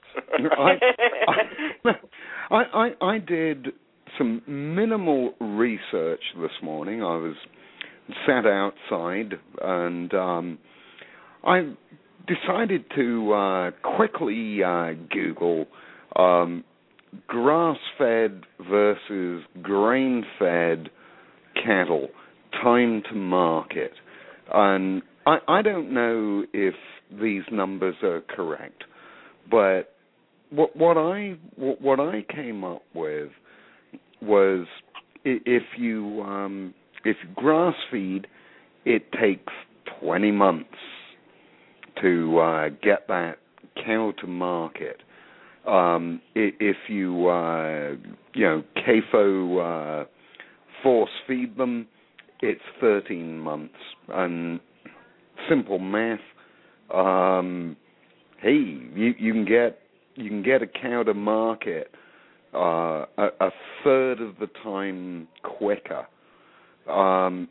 I, I, I, I did some minimal research this morning. I was sat outside, and um, I decided to uh, quickly uh, Google um, grass-fed versus grain-fed cattle, time to market. And I, I don't know if these numbers are correct, but what, what I what, what I came up with was if you um, if you grass feed, it takes twenty months to uh, get that cow to market. Um, if you uh, you know C A F O uh, force feed them, it's thirteen months. And simple math. Um, hey, you, you can get you can get a cow to market uh, a, a third of the time quicker. Um,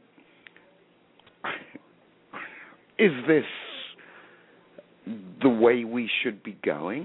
is this the way we should be going?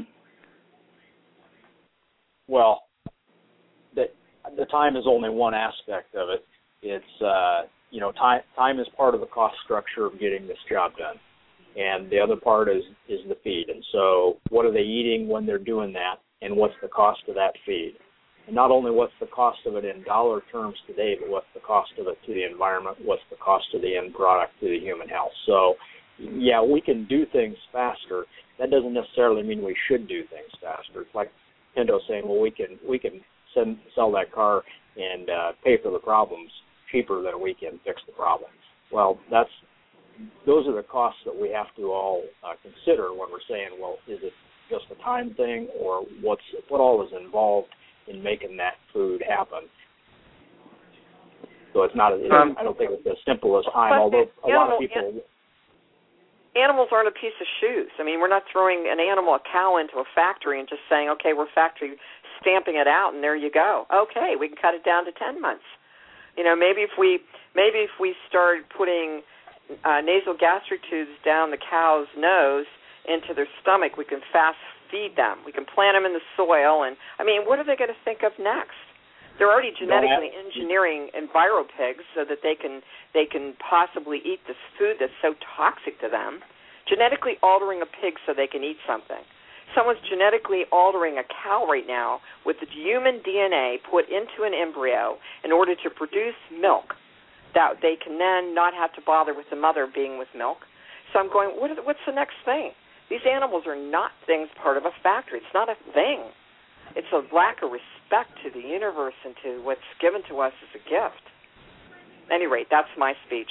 Well, the the time is only one aspect of it. It's uh, you know time time is part of the cost structure of getting this job done. And the other part is, is the feed. And so what are they eating when they're doing that, and what's the cost of that feed? And not only what's the cost of it in dollar terms today, but what's the cost of it to the environment, what's the cost of the end product to the human health. So, yeah, we can do things faster. That doesn't necessarily mean we should do things faster. It's like Hendo saying, well, we can we can send, sell that car and uh, pay for the problems cheaper than we can fix the problem. Well, that's those are the costs that we have to all uh, consider when we're saying, well, is it just a time thing, or what's what all is involved in making that food happen? So it's not. It, um, I don't think it's as simple as time. Although a
animal,
lot of people.
Animals aren't a piece of shoes. I mean, we're not throwing an animal, a cow, into a factory and just saying, okay, we're factory stamping it out, and there you go. Okay, we can cut it down to ten months. You know, maybe if we maybe if we start putting Uh, nasal gastric tubes down the cow's nose into their stomach, we can fast feed them. We can plant them in the soil, and I mean, what are they going to think of next? They're already genetically engineering enviropigs so that they can they can possibly eat this food that's so toxic to them. Genetically altering a pig so they can eat something. Someone's genetically altering a cow right now with the human D N A put into an embryo in order to produce milk that they can then not have to bother with the mother being with milk. So I'm going, what are the, what's the next thing? These animals are not things part of a factory. It's not a thing. It's a lack of respect to the universe and to what's given to us as a gift. At any rate, that's my speech.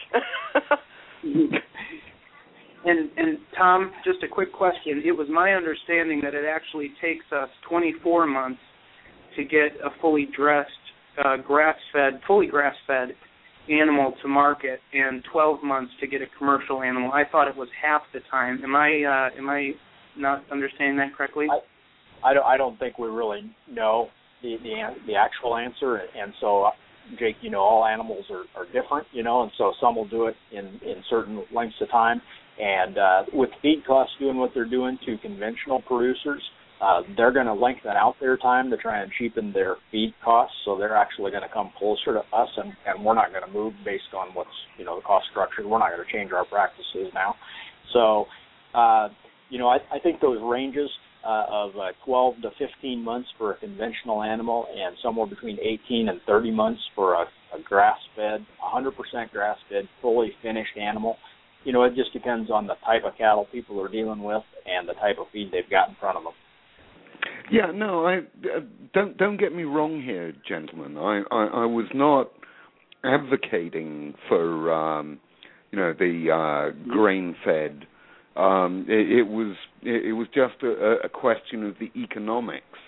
and, and, Tom, just a quick question. It was my understanding that it actually takes us twenty-four months to get a fully dressed, uh, grass-fed, fully grass-fed animal to market, and twelve months to get a commercial animal. I thought it was half the time. Am I uh, am I not understanding that correctly?
I, I don't I don't think we really know the the, the actual answer, and so Jake, you know, all animals are, are different, you know, and so some will do it in, in certain lengths of time. And uh, with feed costs doing what they're doing to conventional producers, Uh, they're going to lengthen out their time to try and cheapen their feed costs, so they're actually going to come closer to us, and, and we're not going to move based on what's, you know, the cost structure. We're not going to change our practices now. So, uh, you know, I, I think those ranges uh, of uh, twelve to fifteen months for a conventional animal and somewhere between eighteen and thirty months for a, a grass-fed, one hundred percent grass-fed, fully finished animal, you know, it just depends on the type of cattle people are dealing with and the type of feed they've got in front of them.
Yeah, no, I uh, don't don't get me wrong here, gentlemen. I, I, I was not advocating for um, you know the uh, grain-fed. Um, it, it was it, it was just a, a question of the economics.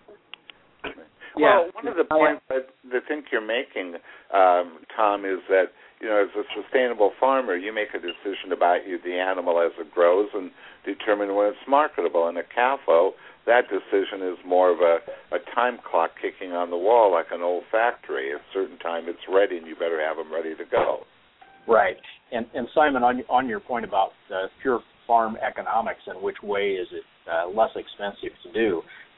Well, yeah. One of the points that the think you're making, um, Tom, is that you know as a sustainable farmer, you make a decision about you, the animal as it grows, and determine when it's marketable. And a C A F O, that decision is more of a, a time clock kicking on the wall like an old factory. At a certain time it's ready, and you better have them ready to go.
Right. And, and Simon, on, on your point about uh, pure farm economics and which way is it uh, less expensive to do,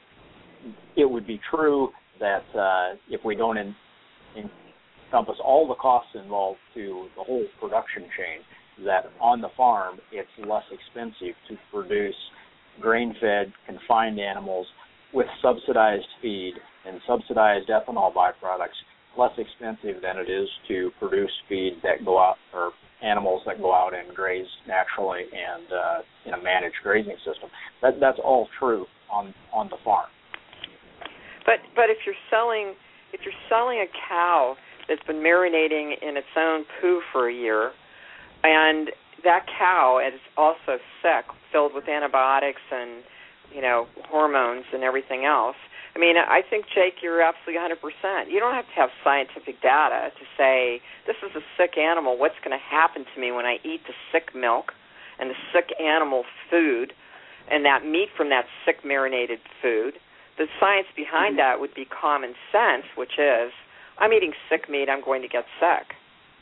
it would be true that uh, if we don't in, encompass all the costs involved to the whole production chain, that on the farm it's less expensive to produce grain-fed, confined animals with subsidized feed and subsidized ethanol byproducts, less expensive than it is to produce feed that go out, or animals that go out and graze naturally and uh, in a managed grazing system. That, that's all true on on the farm.
But but if you're selling if you're selling a cow that's been marinating in its own poo for a year, and that cow is also sick, filled with antibiotics and, you know, hormones and everything else, I mean, I think, Jake, you're absolutely one hundred percent. You don't have to have scientific data to say, this is a sick animal, what's going to happen to me when I eat the sick milk and the sick animal food and that meat from that sick marinated food. The science behind mm-hmm. that would be common sense, which is, I'm eating sick meat, I'm going to get sick.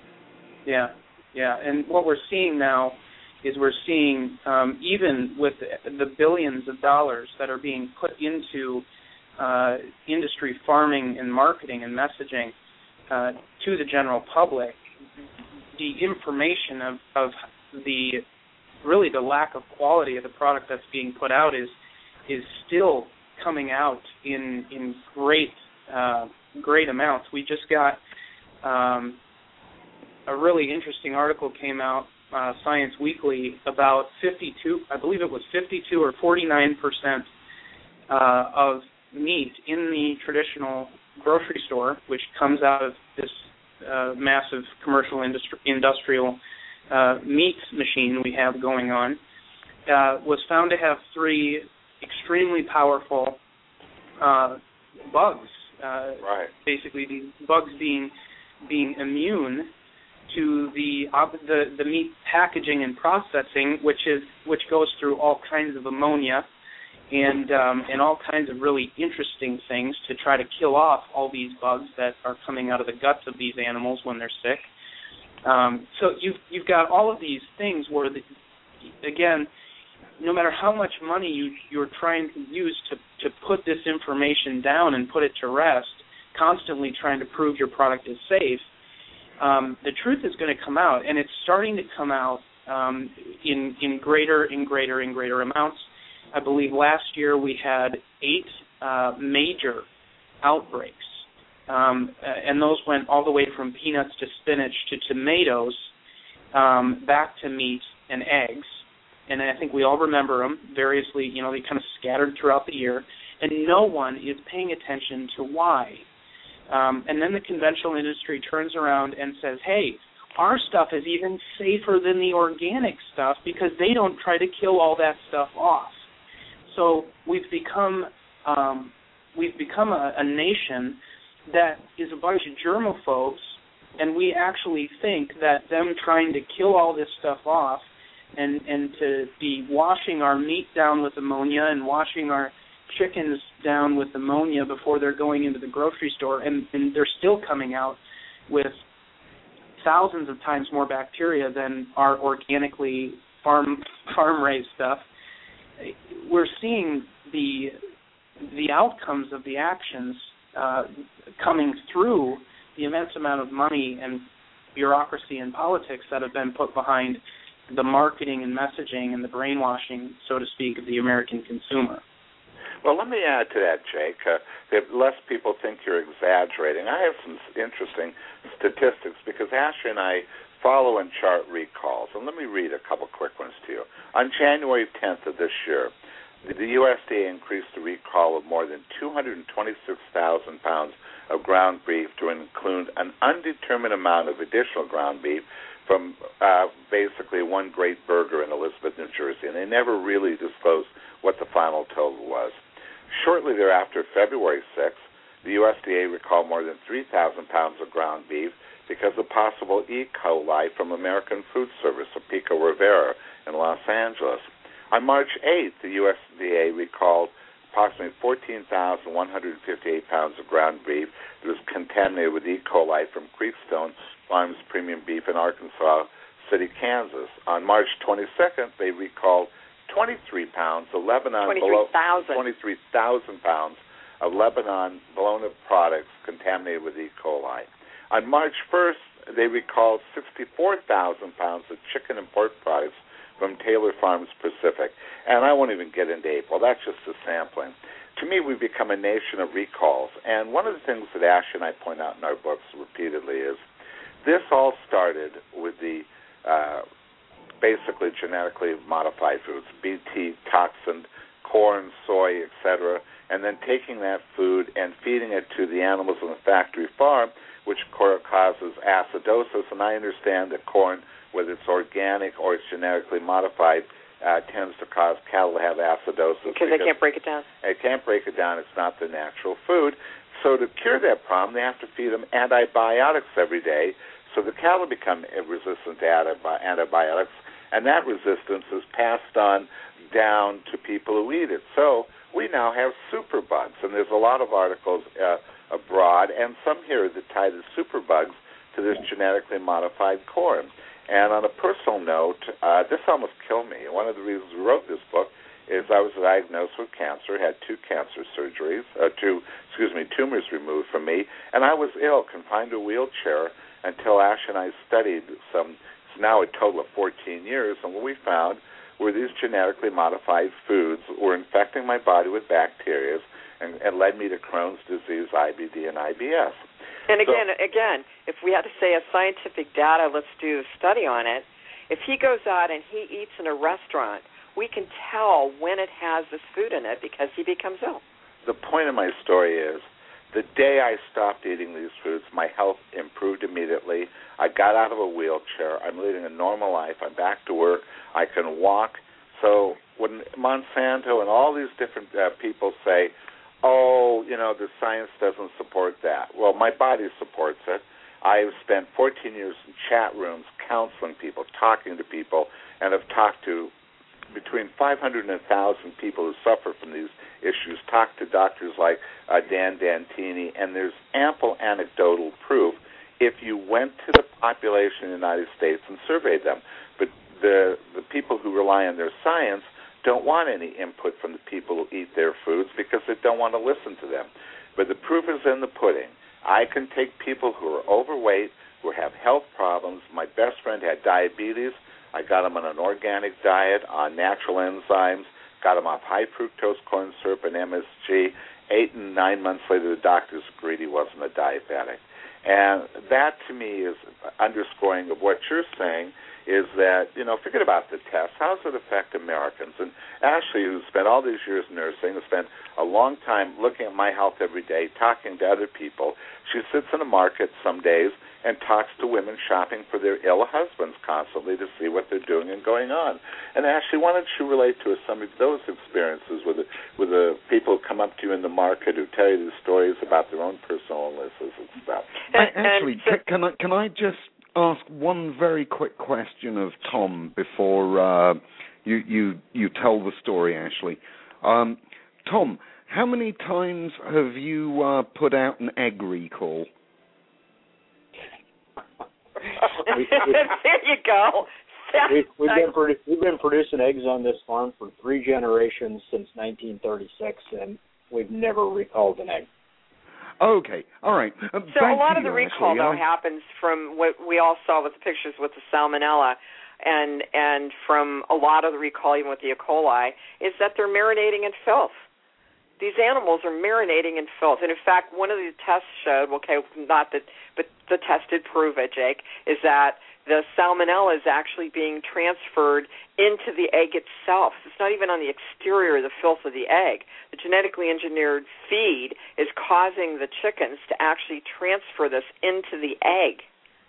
Yeah, yeah. And what we're seeing now is we're seeing, um, even with the billions of dollars that are being put into Uh, industry farming and marketing and messaging uh, to the general public, the information of, of the really the lack of quality of the product that's being put out is is still coming out in in great uh, great amounts. We just got um, a really interesting article came out, uh, Science Weekly, about fifty-two, I believe it was fifty-two or forty-nine percent uh, of meat in the traditional grocery store, which comes out of this uh, massive commercial industri- industrial uh, meat machine we have going on, uh, was found to have three extremely powerful uh, bugs. Uh,
right.
Basically, the bugs being being immune to the, uh, the the meat packaging and processing, which is which goes through all kinds of ammonia and um, and all kinds of really interesting things to try to kill off all these bugs that are coming out of the guts of these animals when they're sick. Um, so you've you've got all of these things where, the, again, no matter how much money you you're trying to use to to put this information down and put it to rest, constantly trying to prove your product is safe, um, the truth is going to come out, and it's starting to come out um, in in greater and greater and greater amounts. I believe last year we had eight uh, major outbreaks, um, and those went all the way from peanuts to spinach to tomatoes, um, back to meat and eggs. And I think we all remember them variously. You know, they kind of scattered throughout the year, and no one is paying attention to why. Um, and then the conventional industry turns around and says, hey, our stuff is even safer than the organic stuff because they don't try to kill all that stuff off. So we've become um, we've become a, a nation that is a bunch of germaphobes, and we actually think that them trying to kill all this stuff off and, and to be washing our meat down with ammonia and washing our chickens down with ammonia before they're going into the grocery store, and, and they're still coming out with thousands of times more bacteria than our organically farm farm-raised stuff. We're seeing the the outcomes of the actions uh, coming through the immense amount of money and bureaucracy and politics that have been put behind the marketing and messaging and the brainwashing, so to speak, of the American consumer.
Well, let me add to that, Jake, uh, that less people think you're exaggerating. I have some interesting statistics because Ashley and I follow and chart recalls. And let me read a couple quick ones to you. On January tenth of this year, the U S D A increased the recall of more than two hundred twenty-six thousand pounds of ground beef to include an undetermined amount of additional ground beef from uh, basically one great burger in Elizabeth, New Jersey. And they never really disclosed what the final total was. Shortly thereafter, February sixth, the U S D A recalled more than three thousand pounds of ground beef because of possible E. coli from American Food Service, or Pico Rivera, in Los Angeles. On March eighth, the U S D A recalled approximately fourteen thousand one hundred fifty-eight pounds of ground beef that was contaminated with E. coli from Creekstone Farms Premium Beef in Arkansas City, Kansas. On March twenty-second, they recalled twenty-three pounds of Lebanon twenty-three thousand pounds of Lebanon bologna products contaminated with E. coli. On March first, they recalled sixty-four thousand pounds of chicken and pork products from Taylor Farms Pacific. And I won't even get into April. That's just a sampling. To me, we've become a nation of recalls. And one of the things that Ash and I point out in our books repeatedly is this all started with the uh, basically genetically modified foods, Bt toxin corn, soy, et cetera, and then taking that food and feeding it to the animals on the factory farm, which causes acidosis. And I understand that corn, whether it's organic or it's genetically modified, uh, tends to cause cattle to have acidosis.
Because they can't break it down.
They can't break it down. It's not the natural food. So to cure that problem, they have to feed them antibiotics every day, so the cattle become resistant to antibiotics, and that resistance is passed on down to people who eat it. So we now have superbugs, and there's a lot of articles uh, abroad, and some here that tie the superbugs to this genetically modified corn. And on a personal note, uh, this almost killed me. One of the reasons we wrote this book is I was diagnosed with cancer, had two cancer surgeries, uh, two, excuse me, tumors removed from me, and I was ill, confined to a wheelchair until Ash and I studied some, it's now a total of fourteen years, and what we found were these genetically modified foods were infecting my body with bacteria and, and led me to Crohn's disease, I B D, and I B S.
And again,
so,
again, if we had to say a scientific data, let's do a study on it. If he goes out and he eats in a restaurant, we can tell when it has this food in it because he becomes ill.
The point of my story is the day I stopped eating these foods, my health improved immediately. I got out of a wheelchair. I'm leading a normal life. I'm back to work. I can walk. So when Monsanto and all these different uh, people say, oh, you know, the science doesn't support that. Well, my body supports it. I've spent fourteen years in chat rooms counseling people, talking to people, and have talked to between five hundred and one thousand people who suffer from these issues, talked to doctors like uh, Dan Dantini, and there's ample anecdotal proof if you went to the population in the United States and surveyed them. But the the people who rely on their science don't want any input from the people who eat their foods because they don't want to listen to them. But the proof is in the pudding. I can take people who are overweight, who have health problems. My best friend had diabetes. I got him on an organic diet, on natural enzymes, got him off high fructose corn syrup and M S G. Eight and nine months later, the doctors agreed he wasn't a diabetic. And that, to me, is underscoring of what you're saying, is that, you know, forget about the test. How does it affect Americans? And Ashley, who spent all these years nursing, has spent a long time looking at my health every day, talking to other people. She sits in a market some days and talks to women shopping for their ill husbands constantly to see what they're doing and going on. And Ashley, why don't you relate to us some of those experiences with the, with the people who come up to you in the market who tell you the stories about their own personal illnesses and stuff?
I, actually, can I, can I just ask one very quick question of Tom before uh, you, you you tell the story, Ashley? Um, Tom, how many times have you uh, put out an egg recall?
There you go.
We, we've, been produ- we've been producing eggs on this farm for three generations since nineteen thirty-six, and we've never recalled an egg.
Okay, all right. Uh,
so a lot
you,
of the recall,
Ashley,
though,
I...
happens from what we all saw with the pictures with the salmonella, and and from a lot of the recall, even with the E. coli, is that they're marinating in filth. These animals are marinating in filth. And, in fact, one of the tests showed, okay, not that, but the test did prove it, Jake, is that the salmonella is actually being transferred into the egg itself. It's not even on the exterior, the filth of the egg. The genetically engineered feed is causing the chickens to actually transfer this into the egg.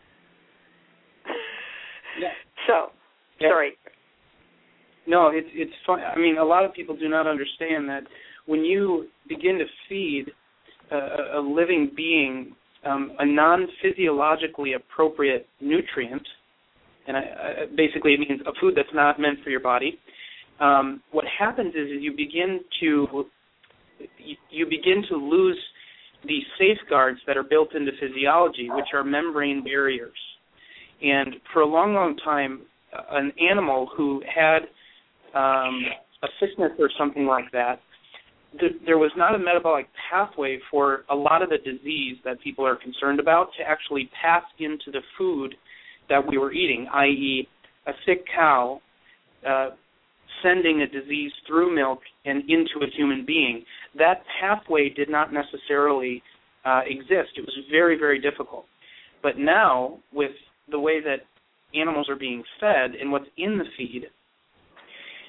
Yeah.
So,
yeah.
sorry.
No, it's it's fun. I mean, a lot of people do not understand that when you begin to feed a, a living being um, a non-physiologically appropriate nutrient, and I, I, basically it means a food that's not meant for your body, um, what happens is, is you begin to you, you begin to lose the safeguards that are built into physiology, which are membrane barriers. And for a long, long time, an animal who had um, a sickness or something like that, th- there was not a metabolic pathway for a lot of the disease that people are concerned about to actually pass into the food that we were eating, that is a sick cow uh, sending a disease through milk and into a human being. That pathway did not necessarily uh, exist. It was very, very difficult. But now, with the way that animals are being fed and what's in the feed,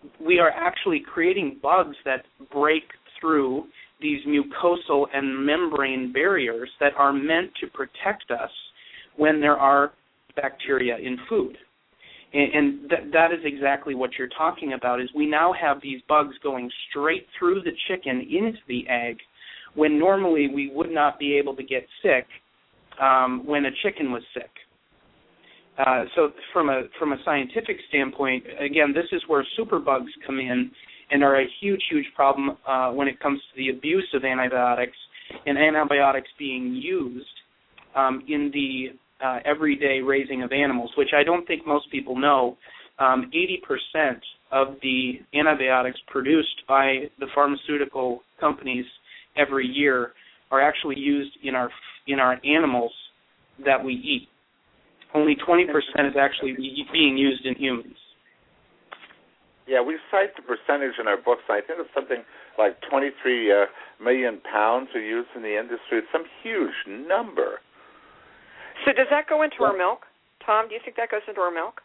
we are actually creating bugs that break through these mucosal and membrane barriers that are meant to protect us when there are bacteria in food. And, and th- that is exactly what you're talking about, is we now have these bugs going straight through the chicken into the egg when normally we would not be able to get sick um, when a chicken was sick. Uh, so from a from a scientific standpoint, again, this is where superbugs come in and are a huge, huge problem uh, when it comes to the abuse of antibiotics and antibiotics being used um, in the uh, everyday raising of animals, which I don't think most people know. Um, eighty percent of the antibiotics produced by the pharmaceutical companies every year are actually used in our in our animals that we eat. Only twenty percent is actually being used in humans.
Yeah, we cite the percentage in our books. I think it's something like twenty-three uh, million pounds are used in the industry. It's some huge number.
So does that go into our milk? Tom, do you think that goes into our milk?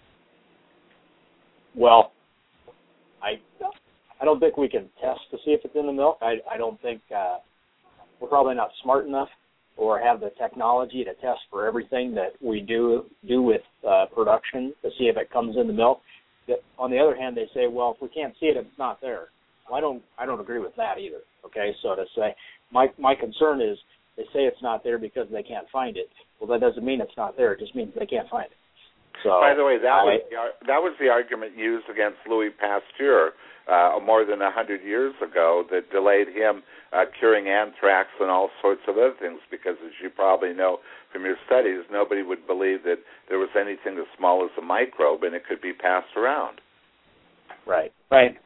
Well, I I don't think we can test to see if it's in the milk. I, I don't think uh, we're probably not smart enough or have the technology to test for everything that we do do with uh, production to see if it comes in the milk. On the other hand, they say, well, if we can't see it, it's not there. Well, I don't I don't agree with that either. Okay, so to say, my my concern is they say it's not there because they can't find it. Well, that doesn't mean it's not there. It just means they can't find it. So,
by the way, that
I,
was the, that was the argument used against Louis Pasteur uh, more than a hundred years ago that delayed him uh, curing anthrax and all sorts of other things. Because, as you probably know from your studies, nobody would believe that there was anything as small as a microbe and it could be passed around.
Right.
Right.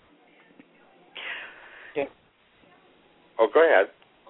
Okay. Oh, go ahead.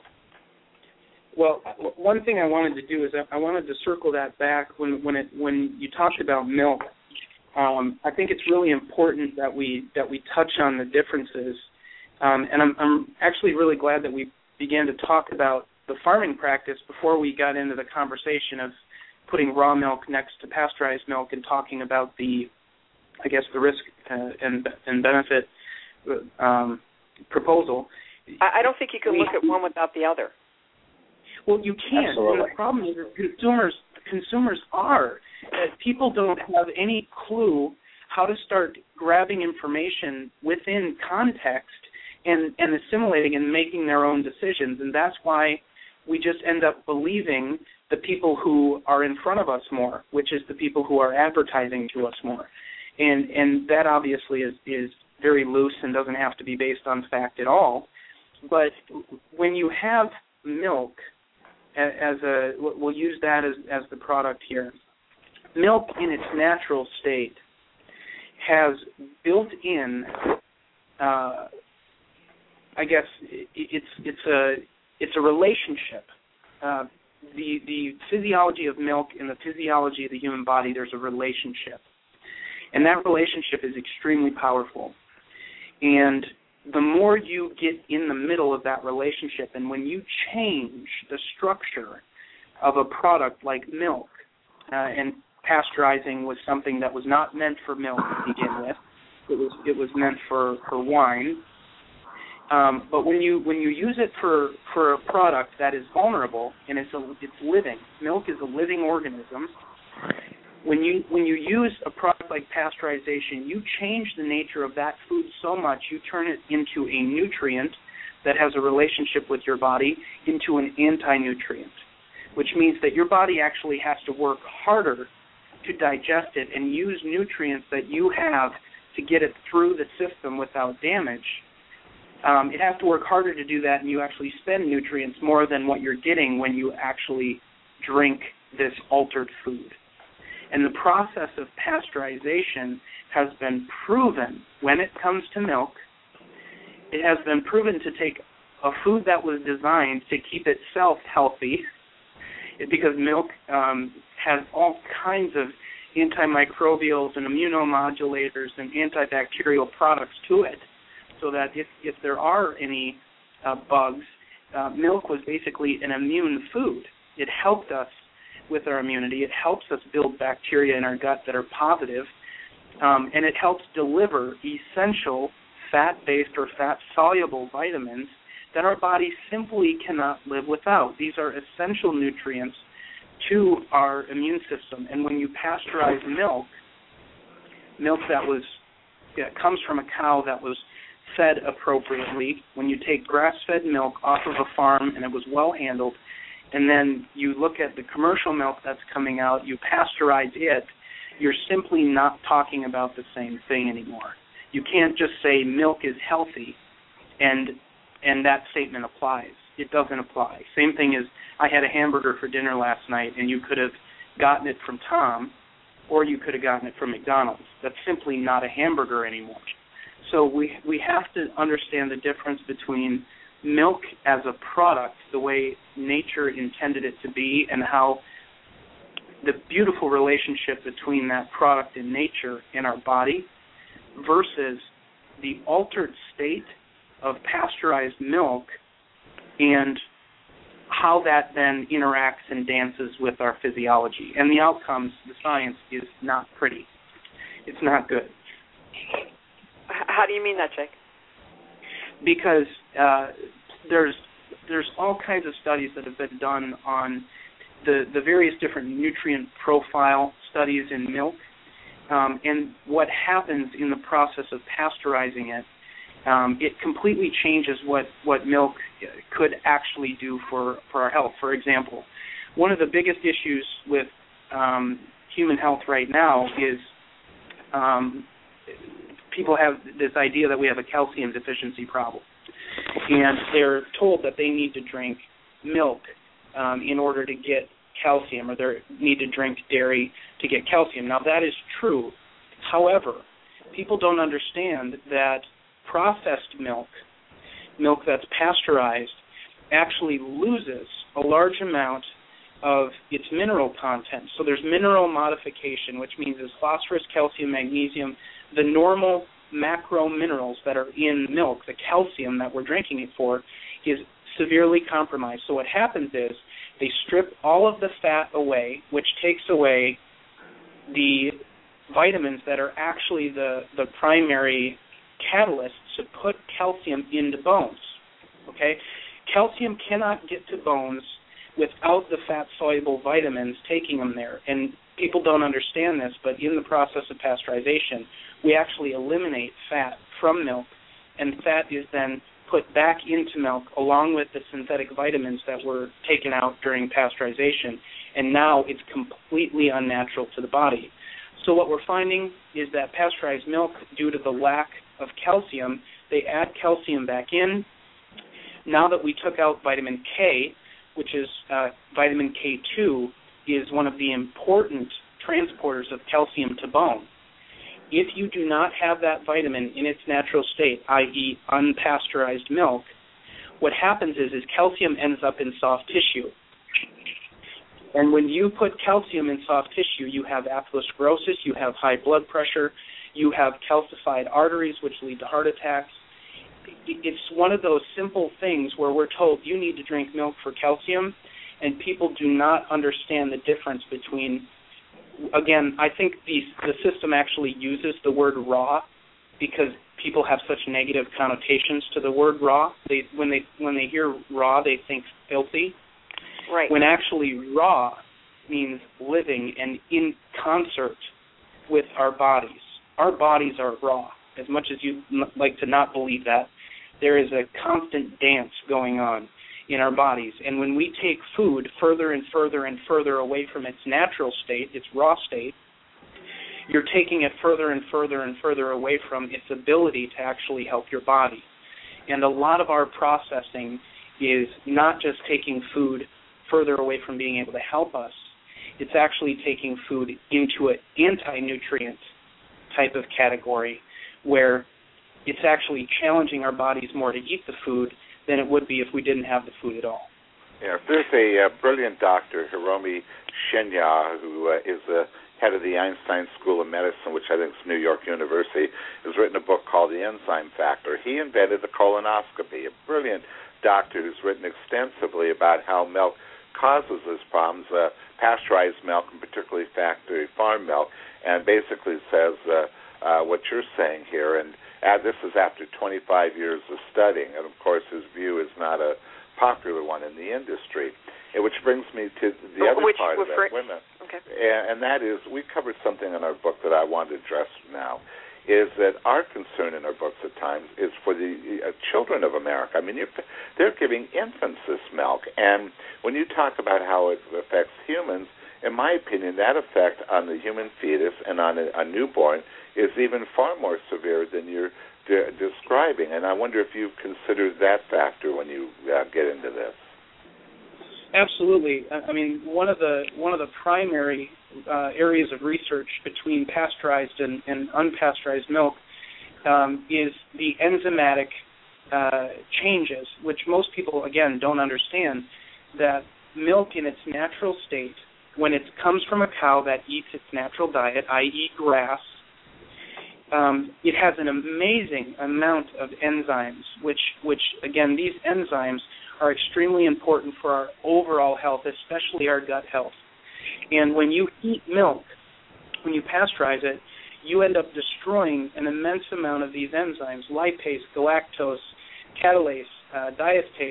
Well, one thing I wanted to do is I wanted to circle that back when when it when you talked about milk. Um, I think it's really important that we that we touch on the differences, um, and I'm, I'm actually really glad that we began to talk about the farming practice before we got into the conversation of putting raw milk next to pasteurized milk and talking about the, I guess, the risk uh, and and benefit um, proposal.
I, I don't think you can look at one without the other.
Well, you can't. And the problem is that consumers consumers are. Uh, people don't have any clue how to start grabbing information within context and, and assimilating and making their own decisions. And that's why we just end up believing the people who are in front of us more, which is the people who are advertising to us more. And and that obviously is, is very loose and doesn't have to be based on fact at all. But when you have milk, as a, we'll use that as, as the product here. Milk in its natural state has built in, uh, I guess it's it's a it's a relationship. Uh, the the physiology of milk and the physiology of the human body, there's a relationship, and that relationship is extremely powerful. And the more you get in the middle of that relationship, and when you change the structure of a product like milk, uh, and pasteurizing was something that was not meant for milk to begin with, it was it was meant for, for wine. Um, but when you when you use it for, for a product that is vulnerable and it's a, it's living, milk is a living organism. When you when you use a product like pasteurization, you change the nature of that food so much, you turn it into a nutrient that has a relationship with your body into an anti-nutrient, which means that your body actually has to work harder to digest it and use nutrients that you have to get it through the system without damage. Um, it has to work harder to do that, and you actually spend nutrients more than what you're getting when you actually drink this altered food. And the process of pasteurization has been proven when it comes to milk. It has been proven to take a food that was designed to keep itself healthy, because milk um, has all kinds of antimicrobials and immunomodulators and antibacterial products to it, so that if, if there are any uh, bugs, uh, milk was basically an immune food. It helped us with our immunity. It helps us build bacteria in our gut that are positive. um, and it helps deliver essential fat-based or fat-soluble vitamins that our body simply cannot live without. These are essential nutrients to our immune system. And when you pasteurize milk, milk that was that comes from a cow that was fed appropriately, when you take grass-fed milk off of a farm and it was well handled, and then you look at the commercial milk that's coming out, you pasteurize it, you're simply not talking about the same thing anymore. You can't just say milk is healthy and and that statement applies. It doesn't apply. Same thing as I had a hamburger for dinner last night, and you could have gotten it from Tom, or you could have gotten it from McDonald's. That's simply not a hamburger anymore. So we we have to understand the difference between milk as a product, the way nature intended it to be, and how the beautiful relationship between that product and nature in our body versus the altered state of pasteurized milk and how that then interacts and dances with our physiology. And the outcomes, the science, is not pretty. It's not good.
How do you mean that, Jake?
Because uh, there's there's all kinds of studies that have been done on the, the various different nutrient profile studies in milk, um, and what happens in the process of pasteurizing it. Um, it completely changes what, what milk could actually do for, for our health. For example, one of the biggest issues with um, human health right now is um, people have this idea that we have a calcium deficiency problem. And they're told that they need to drink milk um, in order to get calcium, or they need to drink dairy to get calcium. Now, that is true. However, people don't understand that processed milk, milk that's pasteurized, actually loses a large amount of its mineral content. So there's mineral modification, which means there's phosphorus, calcium, magnesium, the normal macro minerals that are in milk, the calcium that we're drinking it for, is severely compromised. So what happens is they strip all of the fat away, which takes away the vitamins that are actually the, the primary catalysts to put calcium into bones. Okay? Calcium cannot get to bones without the fat-soluble vitamins taking them there. And people don't understand this, but in the process of pasteurization, we actually eliminate fat from milk, and fat is then put back into milk along with the synthetic vitamins that were taken out during pasteurization, and now it's completely unnatural to the body. So what we're finding is that pasteurized milk, due to the lack of calcium, they add calcium back in. Now that we took out vitamin K, which is uh, vitamin K two, is one of the important transporters of calcium to bone. If you do not have that vitamin in its natural state, that is unpasteurized milk, what happens is, is calcium ends up in soft tissue. And when you put calcium in soft tissue, you have atherosclerosis, you have high blood pressure, you have calcified arteries, which lead to heart attacks. It's one of those simple things where we're told you need to drink milk for calcium, and people do not understand the difference between, again, I think the, the system actually uses the word raw because people have such negative connotations to the word raw. They, when they when they hear raw, they think filthy.
Right.
When actually raw means living and in concert with our bodies. Our bodies are raw. As much as you like to not believe that, there is a constant dance going on in our bodies. And when we take food further and further and further away from its natural state, its raw state, you're taking it further and further and further away from its ability to actually help your body. And a lot of our processing is not just taking food further away from being able to help us, it's actually taking food into an anti-nutrient type of category where it's actually challenging our bodies more to eat the food than it would be if we didn't have the food at all.
Yeah, there's a uh, brilliant doctor, Hiromi Shinya, who uh, is the head of the Einstein School of Medicine, which I think is New York University, has written a book called The Enzyme Factor. He invented the colonoscopy, a brilliant doctor who's written extensively about how milk causes these problems, uh, pasteurized milk, and particularly factory farm milk, and basically says uh, uh, what you're saying here. And uh, this is after twenty-five years of studying, and of course his view is not a popular one in the industry. And which brings me to the
oh,
other
which,
part of that.
for,
Wait a minute.
Okay.
And, and that is, we covered something in our book that I want to address now, is that our concern in our books at times is for the uh, children of America. I mean, you're, they're giving infants this milk, and when you talk about how it affects humans, in my opinion, that effect on the human fetus and on a, a newborn is even far more severe than you're de- describing. And I wonder if you've considered that factor when you uh, get into this.
Absolutely. I mean, one of the one of the primary uh, areas of research between pasteurized and, and unpasteurized milk um, is the enzymatic uh, changes, which most people, again, don't understand, that milk in its natural state, when it comes from a cow that eats its natural diet, that is grass, um, it has an amazing amount of enzymes, which, which, again, these enzymes are extremely important for our overall health, especially our gut health. And when you eat milk, when you pasteurize it, you end up destroying an immense amount of these enzymes, lipase, galactose, catalase, uh, diastase.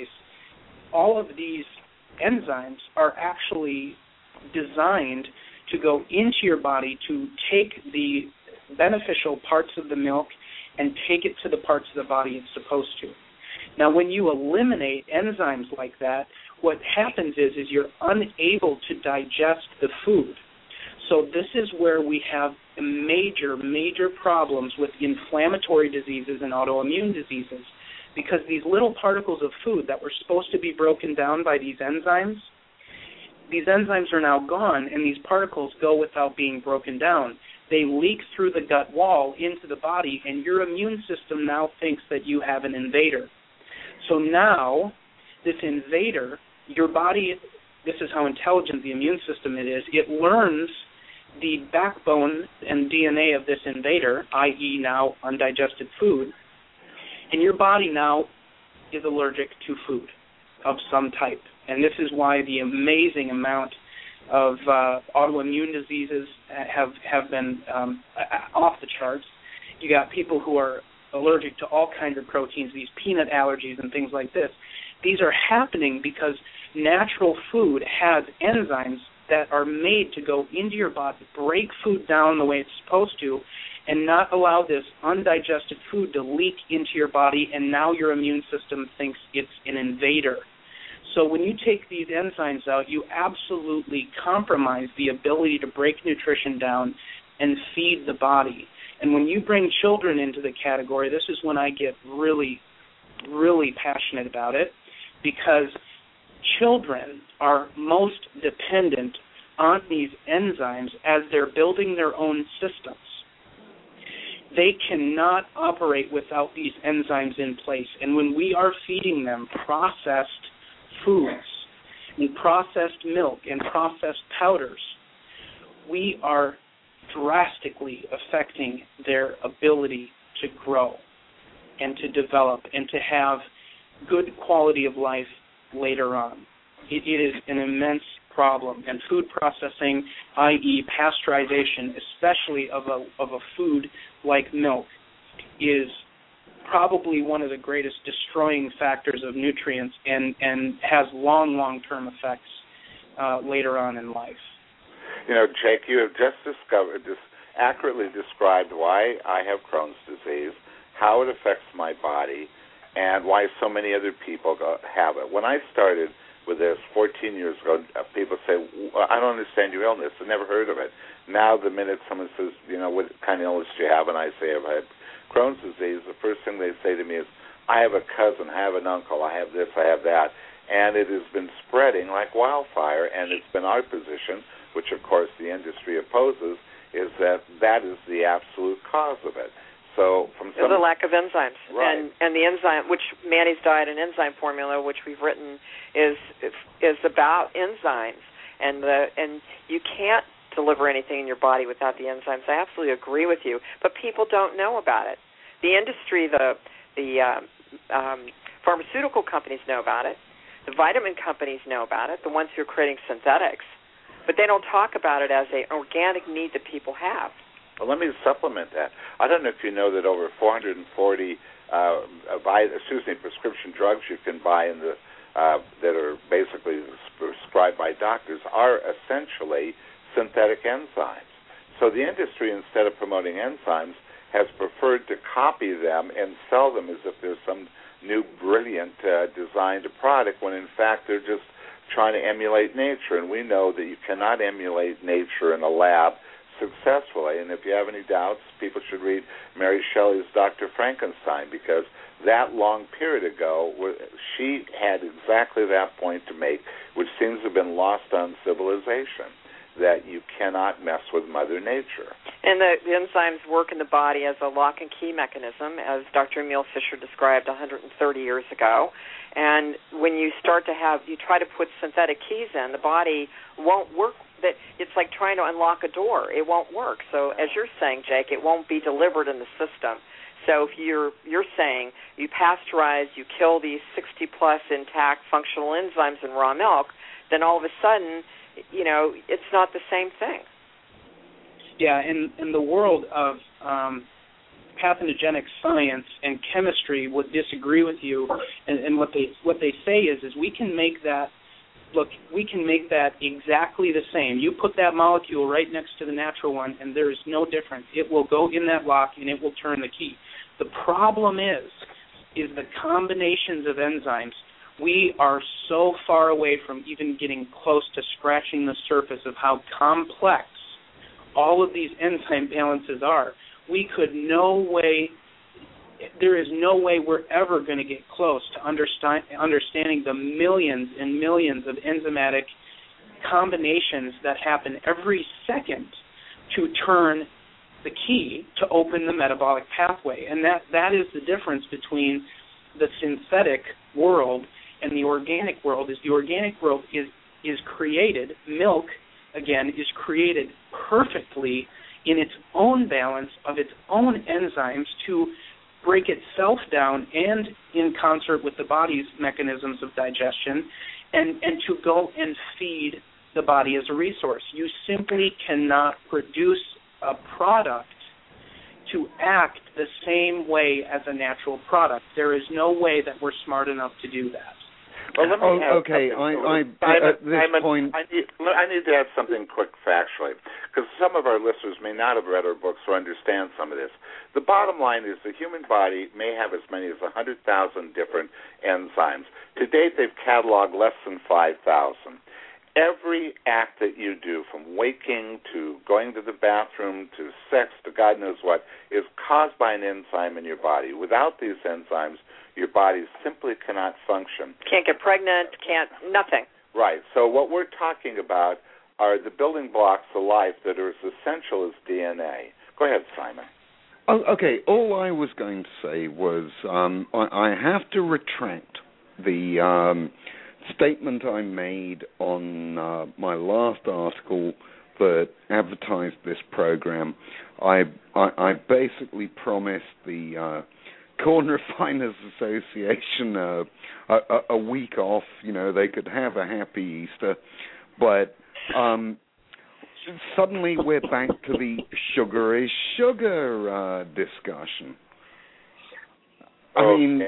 All of these enzymes are actually designed to go into your body to take the beneficial parts of the milk and take it to the parts of the body it's supposed to. Now, when you eliminate enzymes like that, what happens is, is you're unable to digest the food. So this is where we have major, major problems with inflammatory diseases and autoimmune diseases, because these little particles of food that were supposed to be broken down by these enzymes, these enzymes are now gone, and these particles go without being broken down. They leak through the gut wall into the body, and your immune system now thinks that you have an invader. So now, this invader, your body, this is how intelligent the immune system it is, it learns the backbone and D N A of this invader, that is now undigested food, and your body now is allergic to food of some type. And this is why the amazing amount of uh, autoimmune diseases have, have been um, off the charts. You got people who are allergic to all kinds of proteins, these peanut allergies and things like this. These are happening because natural food has enzymes that are made to go into your body, break food down the way it's supposed to, and not allow this undigested food to leak into your body, and now your immune system thinks it's an invader. So when you take these enzymes out, you absolutely compromise the ability to break nutrition down and feed the body. And when you bring children into the category, this is when I get really, really passionate about it, because children are most dependent on these enzymes as they're building their own systems. They cannot operate without these enzymes in place. And when we are feeding them processed foods and processed milk and processed powders, we are drastically affecting their ability to grow and to develop and to have good quality of life later on. It, it is an immense problem. And food processing, that is pasteurization, especially of a, of a food like milk, is probably one of the greatest destroying factors of nutrients and, and has long, long-term effects uh, later on in life.
You know, Jake, you have just discovered, just accurately described why I have Crohn's disease, how it affects my body, and why so many other people go, have it. When I started with this fourteen years ago, people say, well, I don't understand your illness. I've never heard of it. Now, the minute someone says, you know, what kind of illness do you have, and I say, I have Crohn's disease, the first thing they say to me is, I have a cousin, I have an uncle, I have this, I have that. And it has been spreading like wildfire, and it's been our position, which, of course, the industry opposes, is that that is the absolute cause of it. So from some,
the lack of enzymes,
right.
and and the enzyme, which Manny's Diet and Enzyme Formula, which we've written, is is about enzymes, and the and you can't deliver anything in your body without the enzymes. I absolutely agree with you, but people don't know about it. The industry, the the um, um, pharmaceutical companies know about it. The vitamin companies know about it. The ones who are creating synthetics, but they don't talk about it as an organic need that people have.
Well, let me supplement that. I don't know if you know that over four hundred forty uh, buy, excuse me, prescription drugs you can buy in the uh, that are basically prescribed by doctors are essentially synthetic enzymes. So the industry, instead of promoting enzymes, has preferred to copy them and sell them as if there's some new brilliant uh, designed product, when in fact they're just trying to emulate nature. And we know that you cannot emulate nature in a lab successfully. And if you have any doubts, people should read Mary Shelley's Doctor Frankenstein, because that long period ago, she had exactly that point to make, which seems to have been lost on civilization, that you cannot mess with Mother Nature.
And the, the enzymes work in the body as a lock and key mechanism, as Doctor Emil Fisher described one hundred thirty years ago. And when you start to have, you try to put synthetic keys in, the body won't work. That it's like trying to unlock a door. It won't work. So as you're saying, Jake, it won't be delivered in the system. So if you're you're saying you pasteurize, you kill these sixty plus intact functional enzymes in raw milk, then all of a sudden, you know, it's not the same thing.
Yeah, in, in the world of um, pathogenic science and chemistry would disagree with you, and, and what they what they say is is we can make that look we can make that exactly the same. You put that molecule right next to the natural one, and there is no difference. It will go in that lock, and it will turn the key. The problem is is the combinations of enzymes. We are so far away from even getting close to scratching the surface of how complex all of these enzyme balances are. We could no way, there is no way we're ever going to get close to understand, understanding the millions and millions of enzymatic combinations that happen every second to turn the key to open the metabolic pathway. And that, that is the difference between the synthetic world and the organic world. Is the organic world is is created, milk, again, is created perfectly in its own balance of its own enzymes to break itself down and in concert with the body's mechanisms of digestion and, and to go and feed the body as a resource. You simply cannot produce a product to act the same way as a natural product. There is no way that we're smart enough to do that.
Well, let me
oh,
add
okay, I, I,
Simon,
at this
Simon,
point...
I need, I need to add something quick factually, because some of our listeners may not have read our books or understand some of this. The bottom line is the human body may have as many as one hundred thousand different enzymes. To date, they've cataloged less than five thousand. Every act that you do, from waking to going to the bathroom to sex to God knows what, is caused by an enzyme in your body. Without these enzymes, your body simply cannot function.
Can't get pregnant, can't, nothing.
Right. So what we're talking about are the building blocks of life that are as essential as D N A. Go ahead, Simon.
Oh, okay, all I was going to say was um, I, I have to retract the um, statement I made on uh, my last article that advertised this program. I, I, I basically promised the uh, Corn Refiners Association uh, a, a week off. You know, they could have a happy Easter, but um, suddenly we're back to the sugar is sugar uh, discussion. I
okay.
mean,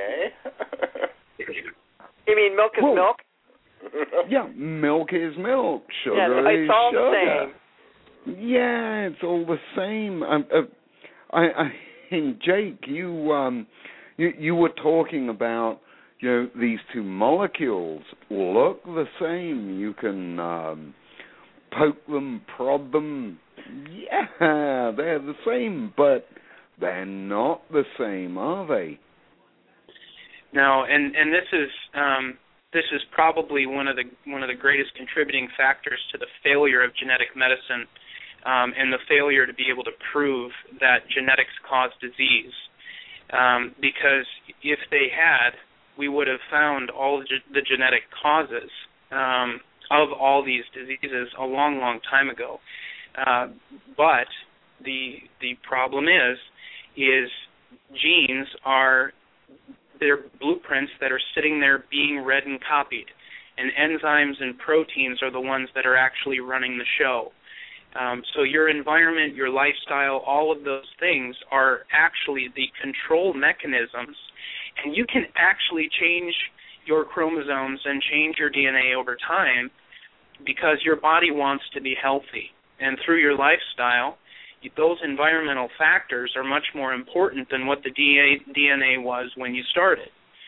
you mean milk is
well,
milk?
Yeah, milk is milk. Sugar
yeah, it's
is
all
sugar.
the same.
Yeah, it's all the same. Um, uh, I, I mean, Jake, you um, you you were talking about, you know, these two molecules look the same. You can um, poke them, prod them. Yeah, they're the same, but they're not the same, are they?
No, and and this is um, this is probably one of the one of the greatest contributing factors to the failure of genetic medicine, um, and the failure to be able to prove that genetics cause disease. Um, because if they had, we would have found all the genetic causes um, of all these diseases a long, long time ago. Uh, but the the problem is, is genes are they're blueprints that are sitting there being read and copied, and enzymes and proteins are the ones that are actually running the show. Um, so your environment, your lifestyle, all of those things are actually the control mechanisms, and you can actually change your chromosomes and change your D N A over time because your body wants to be healthy. And through your lifestyle, those environmental factors are much more important than what the D N A was when you started.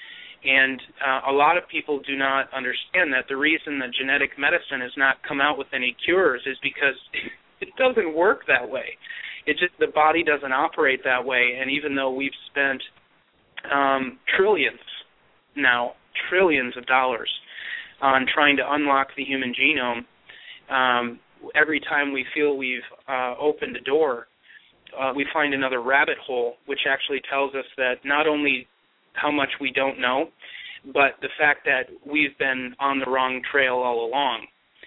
And uh, a lot of people do not understand that the reason that genetic medicine has not come out with any cures is because it doesn't work that way. It just, the body doesn't operate that way. And even though we've spent um, trillions now, trillions of dollars on trying to unlock the human genome, um, every time we feel we've uh, opened a door, uh, we find another rabbit hole, which actually tells us that not only how much we don't know, but the fact that we've been on the wrong trail all along.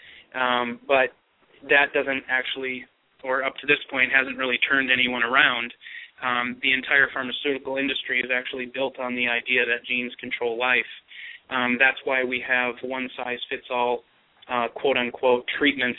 Um, but that doesn't actually, or up to this point, hasn't really turned anyone around. Um, the entire pharmaceutical industry is actually built on the idea that genes control life. Um, that's why we have one-size-fits-all, uh, quote-unquote, treatments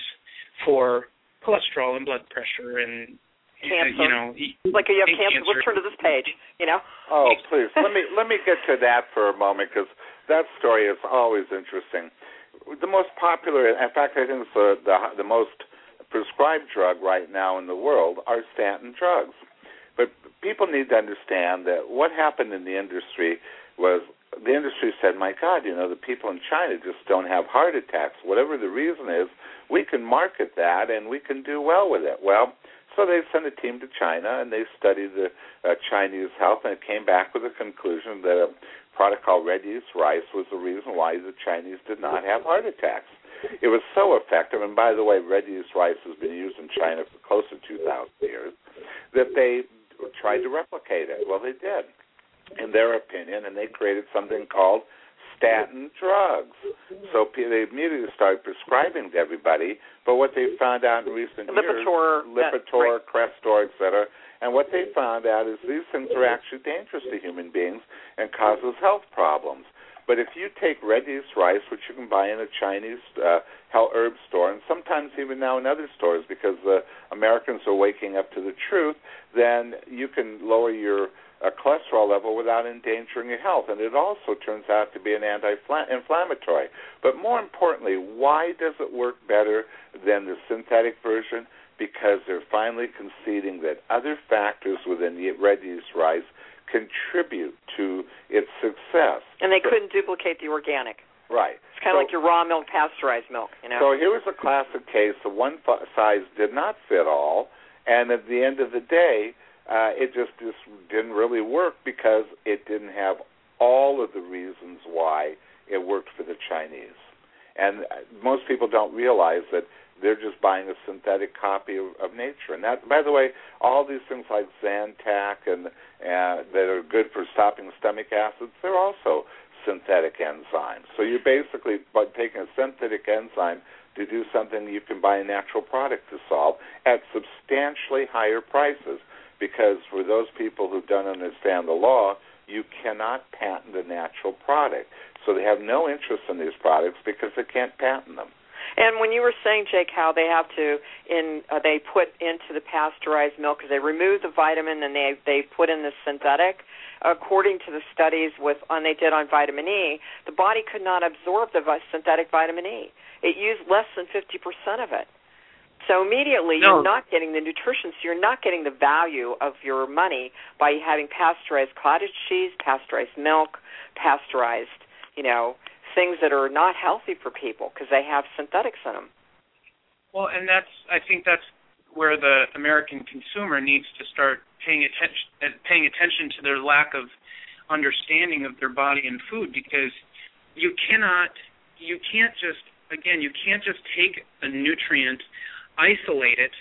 for cholesterol and blood pressure and
cancer.
You know,
like you have cancer. cancer. Let's turn to this page. You know.
Oh, please let me let me get to that for a moment because that story is always interesting. The most popular, in fact, I think it's the, the the most prescribed drug right now in the world are statin drugs. But people need to understand that what happened in the industry was the industry said, my God, you know, the people in China just don't have heart attacks. Whatever the reason is, we can market that and we can do well with it. Well, so they sent a team to China and they studied the uh, Chinese health, and it came back with a conclusion that a product called red yeast rice was the reason why the Chinese did not have heart attacks. It was so effective, and by the way, red yeast rice has been used in China for close to two thousand years, that they tried to replicate it. Well, they did, in their opinion, and they created something called statin drugs. So they immediately started prescribing to everybody, but what they found out in recent
Lipitor,
years, Lipitor, right. Crestor, et cetera, and what they found out is these things are actually dangerous to human beings and causes health problems. But if you take red yeast rice, which you can buy in a Chinese uh, health herb store, and sometimes even now in other stores because the Americans are waking up to the truth, then you can lower your a cholesterol level without endangering your health. And it also turns out to be an anti-inflammatory. But more importantly, why does it work better than the synthetic version? Because they're finally conceding that other factors within the red yeast rice contribute to its success.
And they couldn't duplicate the organic.
Right.
It's kind of
so,
like your raw milk, pasteurized milk, you know.
So here was a classic case of one size did not fit all, and at the end of the day, Uh, it just, just didn't really work because it didn't have all of the reasons why it worked for the Chinese. And most people don't realize that they're just buying a synthetic copy of, of nature. And that, by the way, all these things like Zantac and uh, that are good for stopping stomach acids, they're also synthetic enzymes. So you're basically by taking a synthetic enzyme to do something you can buy a natural product to solve at substantially higher prices. Because for those people who don't understand the law, you cannot patent a natural product. So they have no interest in these products because they can't patent them.
And when you were saying, Jake, how they have to, in uh, they put into the pasteurized milk because they remove the vitamin and they they put in the synthetic. According to the studies with on they did on vitamin E, the body could not absorb the synthetic vitamin E. It used less than fifty percent of it. So immediately no. You're not getting the nutrition, so you're not getting the value of your money by having pasteurized cottage cheese, pasteurized milk, pasteurized, you know, things that are not healthy for people because they have synthetics in them.
Well, and that's I think that's where the American consumer needs to start paying attention paying attention to their lack of understanding of their body and food, because you cannot you can't just again you can't just take a nutrient, isolate it,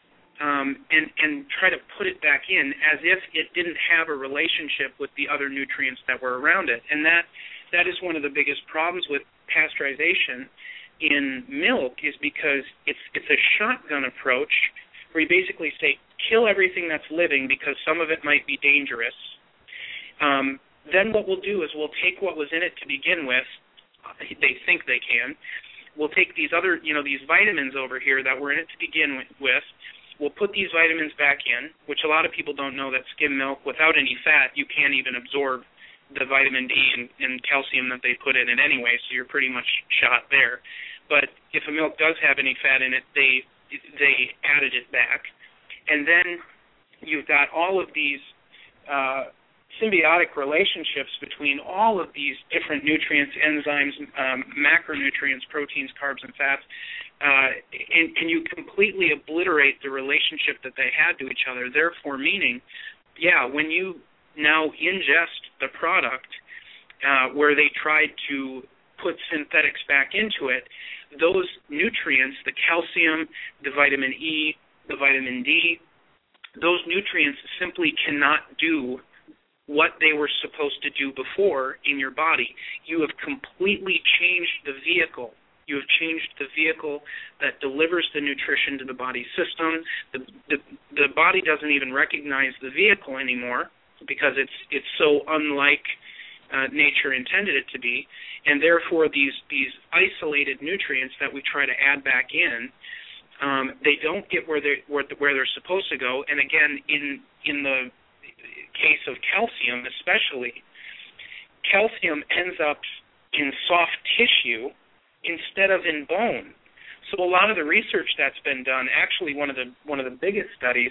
um, and, and try to put it back in as if it didn't have a relationship with the other nutrients that were around it. And that that is one of the biggest problems with pasteurization in milk, is because it's it's a shotgun approach where you basically say, kill everything that's living because some of it might be dangerous. Um, then what we'll do is we'll take what was in it to begin with, they think they can, we'll take these other, you know, these vitamins over here that were in it to begin with. We'll put these vitamins back in, which a lot of people don't know that skim milk, without any fat, you can't even absorb the vitamin D and, and calcium that they put in it anyway, so you're pretty much shot there. But if a milk does have any fat in it, they they added it back. And then you've got all of these uh, symbiotic relationships between all of these different nutrients, enzymes, um, macronutrients, proteins, carbs, and fats, uh, and, and you completely obliterate the relationship that they had to each other, therefore meaning, yeah, when you now ingest the product uh, where they tried to put synthetics back into it, those nutrients, the calcium, the vitamin E, the vitamin D, those nutrients simply cannot do what they were supposed to do before in your body. You have completely changed the vehicle. You have changed the vehicle that delivers the nutrition to the body system. The, the, the body doesn't even recognize the vehicle anymore because it's it's so unlike uh, nature intended it to be, and therefore these these isolated nutrients that we try to add back in, um, they don't get where they where, where they're supposed to go. And again, in in the case of calcium especially, calcium ends up in soft tissue instead of in bone. So a lot of the research that's been done, actually one of the one of the biggest studies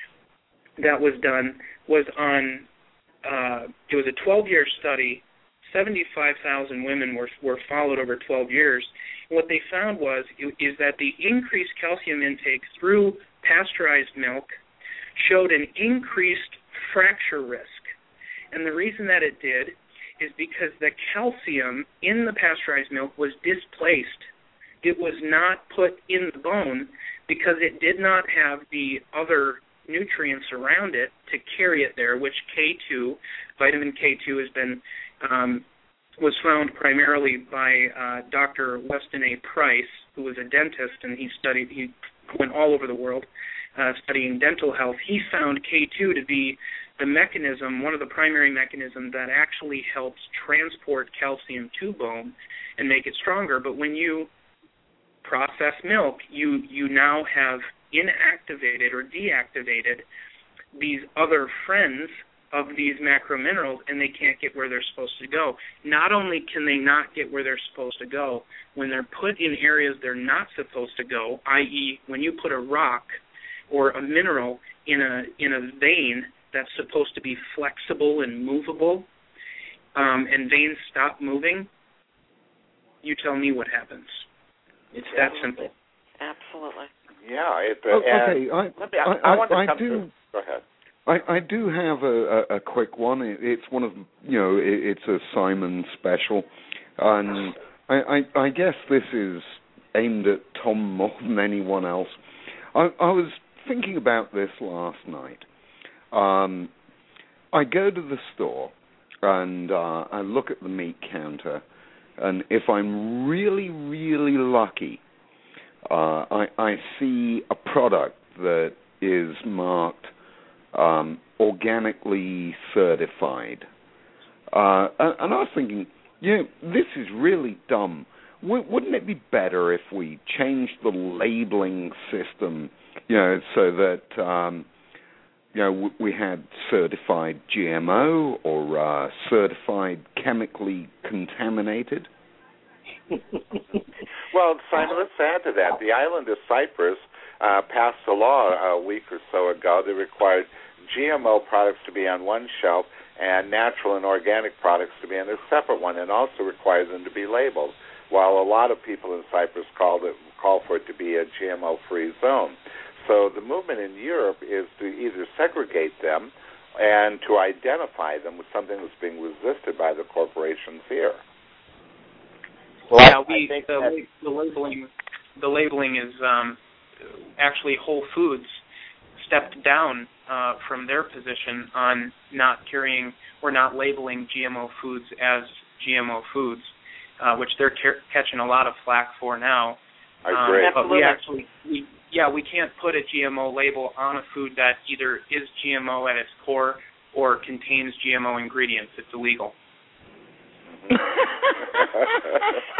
that was done was on, uh, it was a twelve-year study, seventy-five thousand women were were followed over twelve years. And what they found was is that the increased calcium intake through pasteurized milk showed an increased fracture risk. And the reason that it did is because the calcium in the pasteurized milk was displaced. It was not put in the bone because it did not have the other nutrients around it to carry it there, which K two, vitamin K two, has been um, was found primarily by uh, Doctor Weston A. Price, who was a dentist, and he studied, he went all over the world uh, studying dental health. He found K two to be the mechanism, one of the primary mechanisms that actually helps transport calcium to bone and make it stronger. But when you process milk, you, you now have inactivated or deactivated these other friends of these macrominerals, and they can't get where they're supposed to go. Not only can they not get where they're supposed to go, when they're put in areas they're not supposed to go, that is when you put a rock or a mineral in a in a vein that's supposed to be flexible and movable, um, and veins stop moving, you tell me what happens. It's that simple.
Absolutely.
Yeah. It, uh,
oh, okay, I,
me, I, I, I, want to
I
come
do.
to, go ahead.
I, I do have a, a, a quick one. It, it's one of, you know, it, it's a Simon special, and I, I, I guess this is aimed at Tom more than anyone else. I, I was thinking about this last night. Um, I go to the store and uh, I look at the meat counter, and if I'm really, really lucky, uh, I, I see a product that is marked um, organically certified. Uh, and, and I was thinking, you know, this is really dumb. W- wouldn't it be better if we changed the labeling system, you know, so that um, you know, we had certified G M O or uh, certified chemically contaminated?
Well, Simon, let's add to that. The island of Cyprus uh, passed a law a week or so ago that required G M O products to be on one shelf and natural and organic products to be on a separate one, and also required them to be labeled, while a lot of people in Cyprus called it, call for it to be a G M O-free zone. So the movement in Europe is to either segregate them and to identify them with something that's being resisted by the corporations here.
Well, yeah, we the, the labeling the labeling is um, actually Whole Foods stepped down uh, from their position on not carrying or not labeling G M O foods as G M O foods, uh, which they're car- catching a lot of flack for now.
I agree.
Um, but we actually, we, yeah, we can't put a G M O label on a food that either is G M O at its core or contains G M O ingredients. It's illegal.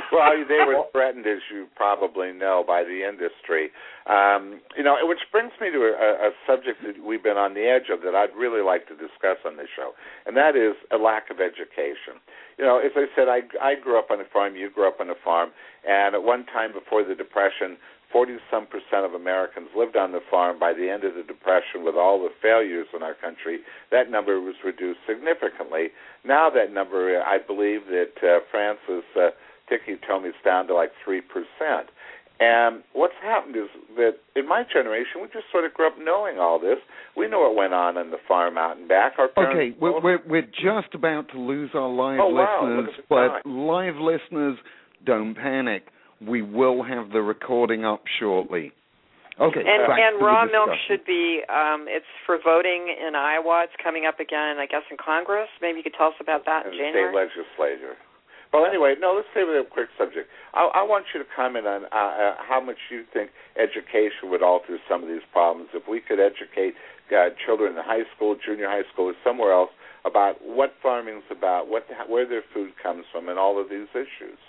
Well, they were threatened, as you probably know, by the industry. Um, you know, which brings me to a, a subject that we've been on the edge of that I'd really like to discuss on this show, and that is a lack of education. You know, as I said, I, I grew up on a farm, you grew up on a farm, and at one time before the Depression, forty-some percent of Americans lived on the farm. By the end of the Depression, with all the failures in our country, that number was reduced significantly. Now that number, I believe that uh, Francis uh, Dickey told me it's down to like three percent. And what's happened is that in my generation, we just sort of grew up knowing all this. We know what went on on the farm out and back. Our
okay, we're, we're, we're just about to lose our live
oh, wow,
listeners, but live listeners, don't panic. We will have the recording up shortly. Okay,
and,
back
and
to
raw
the
milk
discussion.
should be, um, it's for voting in Iowa. It's coming up again, I guess, in Congress. Maybe you could tell us about that in
and
January.
State legislature. Well, anyway, no, let's stay with a quick subject. I, I want you to comment on uh, uh, how much you think education would alter some of these problems. If we could educate uh, children in high school, junior high school, or somewhere else about what farming's about, what, where their food comes from, and all of these issues.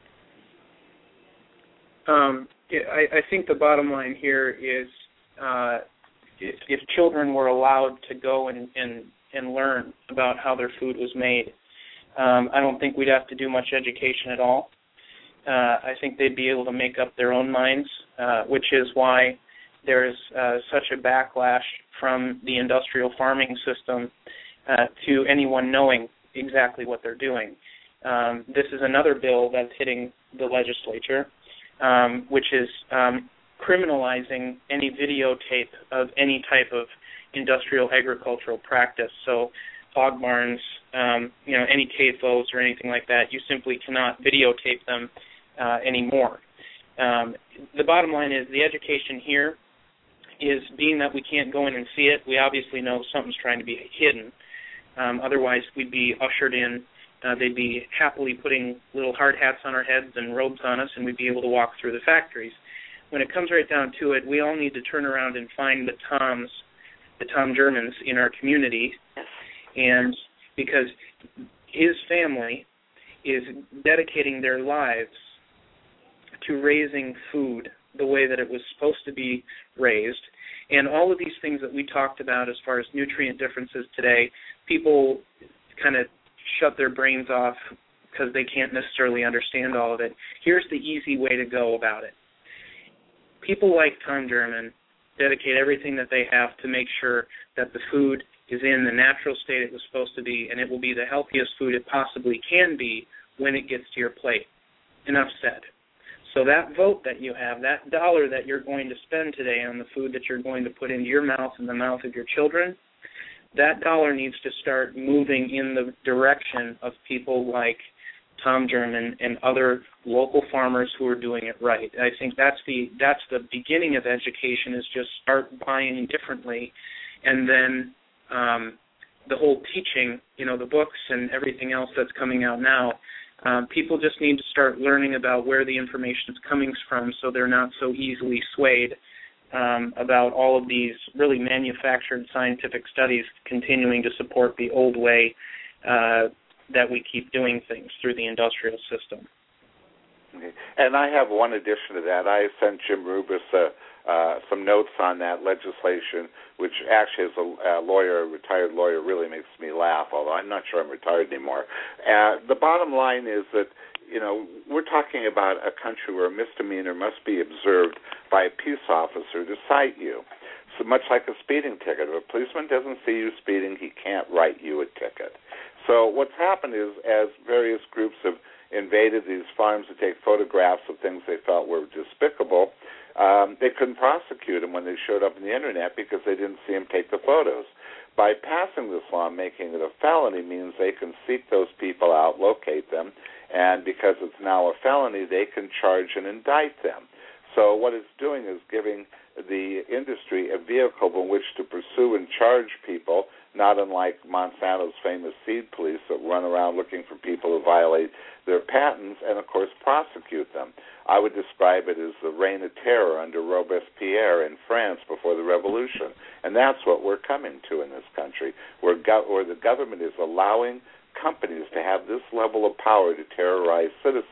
Um, I, I think the bottom line here is uh, if, if children were allowed to go and, and, and learn about how their food was made, um, I don't think we'd have to do much education at all. Uh, I think they'd be able to make up their own minds, uh, which is why there's uh, such a backlash from the industrial farming system uh, to anyone knowing exactly what they're doing. Um, this is another bill that's hitting the legislature. Um, which is um, criminalizing any videotape of any type of industrial agricultural practice. So hog barns, um, you know, any C A F Os or anything like that, you simply cannot videotape them uh, anymore. Um, the bottom line is the education here is, being that we can't go in and see it, we obviously know something's trying to be hidden. Um, otherwise, we'd be ushered in. Uh, they'd be happily putting little hard hats on our heads and robes on us, and we'd be able to walk through the factories. When it comes right down to it, we all need to turn around and find the Toms, the Tom Germans in our community, and because his family is dedicating their lives to raising food the way that it was supposed to be raised, and all of these things that we talked about as far as nutrient differences today, people kind of shut their brains off because they can't necessarily understand all of it. Here's the easy way to go about it. People like Tom German dedicate everything that they have to make sure that the food is in the natural state it was supposed to be, and it will be the healthiest food it possibly can be when it gets to your plate. Enough said. So that vote that you have, that dollar that you're going to spend today on the food that you're going to put into your mouth and the mouth of your children, that dollar needs to start moving in the direction of people like Tom German and other local farmers who are doing it right. I think that's the that's the beginning of education, is just start buying differently, and then um, the whole teaching, you know, the books and everything else that's coming out now. Um, people just need to start learning about where the information is coming from, so they're not so easily swayed Um, about all of these really manufactured scientific studies continuing to support the old way uh, that we keep doing things through the industrial system.
Okay. And I have one addition to that. I sent Jim Rubis uh, uh, some notes on that legislation, which actually, as a uh, lawyer, a retired lawyer, really makes me laugh, although I'm not sure I'm retired anymore. Uh, the bottom line is that, you know, we're talking about a country where a misdemeanor must be observed by a peace officer to cite you. So much like a speeding ticket. If a policeman doesn't see you speeding, he can't write you a ticket. So what's happened is, as various groups have invaded these farms to take photographs of things they felt were despicable, um, they couldn't prosecute them when they showed up on the Internet because they didn't see them take the photos. By passing this law, making it a felony, means they can seek those people out, locate them, and because it's now a felony, they can charge and indict them. So what it's doing is giving the industry a vehicle in which to pursue and charge people, not unlike Monsanto's famous seed police that run around looking for people who violate their patents and, of course, prosecute them. I would describe it as the reign of terror under Robespierre in France before the revolution, and that's what we're coming to in this country, where, go- where the government is allowing companies to have this level of power to terrorize citizens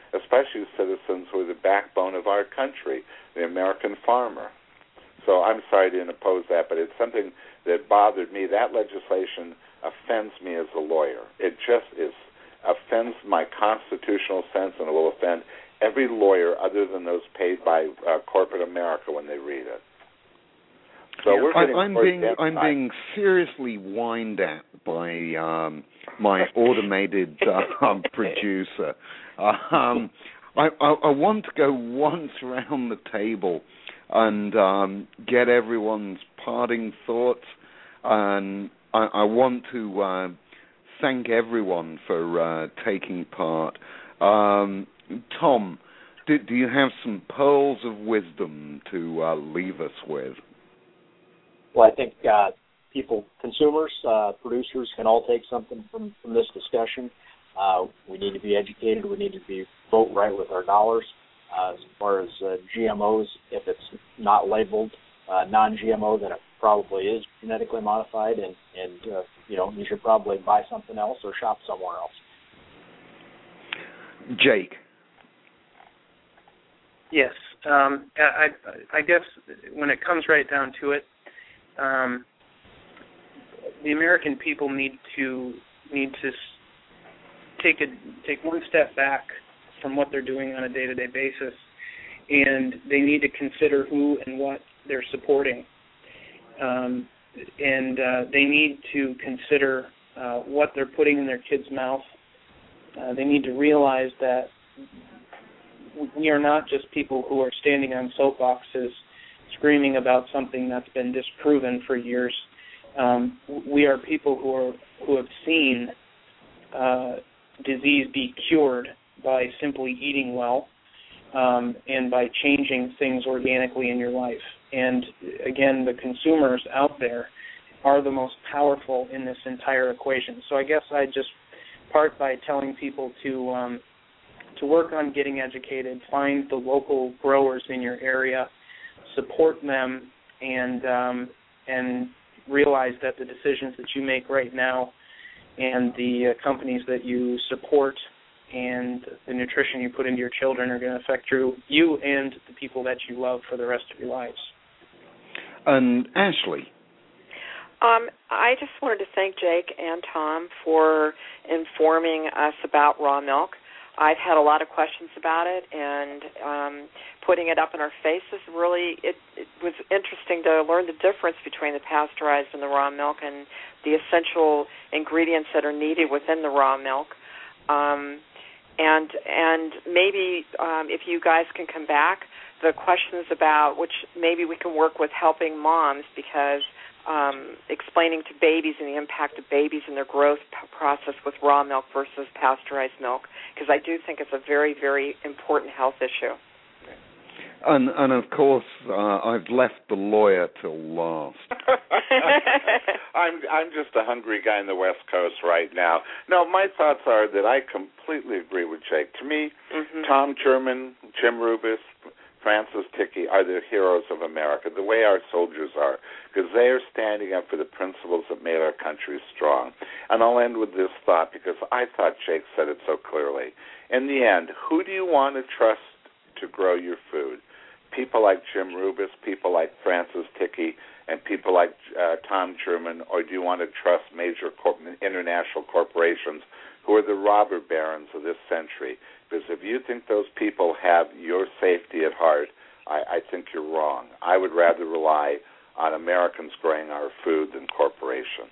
especially citizens who are the backbone of our country, the American farmer. So I'm sorry to oppose that, but it's something that bothered me. That legislation offends me as a lawyer. It just is offends my constitutional sense, and it will offend every lawyer other than those paid by uh, corporate America when they read it. So
yeah,
we're
I,
getting
I'm being I'm time. being seriously whined at by um, my automated uh, producer. Um, I, I, I want to go once around the table and um, get everyone's parting thoughts, and I, I want to uh, thank everyone for uh, taking part. Um, Tom, do, do you have some pearls of wisdom to uh, leave us with?
Well, I think uh, people, consumers, uh, producers can all take something from, from this discussion. Uh, we need to be educated. We need to be vote right with our dollars. Uh, as far as uh, G M Os, if it's not labeled uh, non-G M O, then it probably is genetically modified, and, and uh, you know, you should probably buy something else or shop somewhere else.
Jake.
Yes. Um, I, I guess when it comes right down to it, um, the American people need to need to take a take one step back from what they're doing on a day-to-day basis, and they need to consider who and what they're supporting. Um, and uh, they need to consider uh, what they're putting in their kids' mouth. Uh, they need to realize that we are not just people who are standing on soapboxes screaming about something that's been disproven for years. Um, we are people who are who have seen uh, disease be cured by simply eating well um, and by changing things organically in your life. And again, the consumers out there are the most powerful in this entire equation. So I guess I just part by telling people to um, to work on getting educated, find the local growers in your area, support them, and um, and realize that the decisions that you make right now and the uh, companies that you support and the nutrition you put into your children are going to affect you, you and the people that you love for the rest of your lives.
And Ashley?
Um, I just wanted to thank Jake and Tom for informing us about raw milk. I've had a lot of questions about it, and um, putting it up in our faces really, it, it was interesting to learn the difference between the pasteurized and the raw milk and the essential ingredients that are needed within the raw milk. Um, and and maybe um, if you guys can come back, the questions about which maybe we can work with helping moms, because Um, explaining to babies and the impact of babies and their growth p- process with raw milk versus pasteurized milk, because I do think it's a very, very important health issue.
And, and of course, uh, I've left the lawyer till last.
I'm I'm just a hungry guy in the West Coast right now. No, my thoughts are that I completely agree with Jake. To me, mm-hmm. Tom German, Jim Rubis, Francis Ticky are the heroes of America, the way our soldiers are, because they are standing up for the principles that made our country strong. And I'll end with this thought, because I thought Jake said it so clearly. In the end, who do you want to trust to grow your food? People like Jim Rubis, people like Francis Ticky, and people like uh, Tom German, or do you want to trust major corp- international corporations who are the robber barons of this century? Because if you think those people have your safety at heart, I, I think you're wrong. I would rather rely on Americans growing our food than corporations.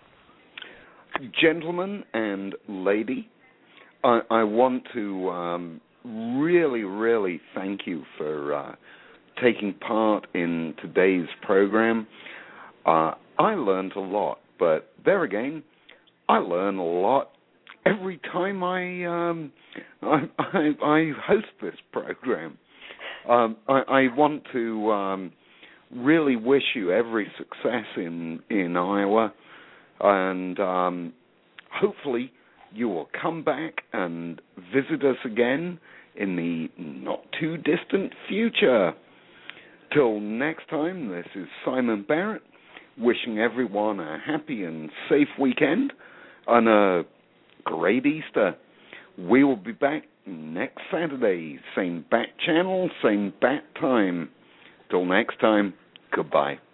Gentlemen and lady, I, I want to um, really, really thank you for uh, taking part in today's program. Uh, I learned a lot, but there again, I learn a lot every time I um, I, I, I host this program. Um, I, I want to um, really wish you every success in, in Iowa, and um, hopefully you will come back and visit us again in the not-too-distant future. Till next time, this is Simon Barrett, wishing everyone a happy and safe weekend and a great Easter. We will be back next Saturday. Same bat channel, same bat time. Till next time, goodbye.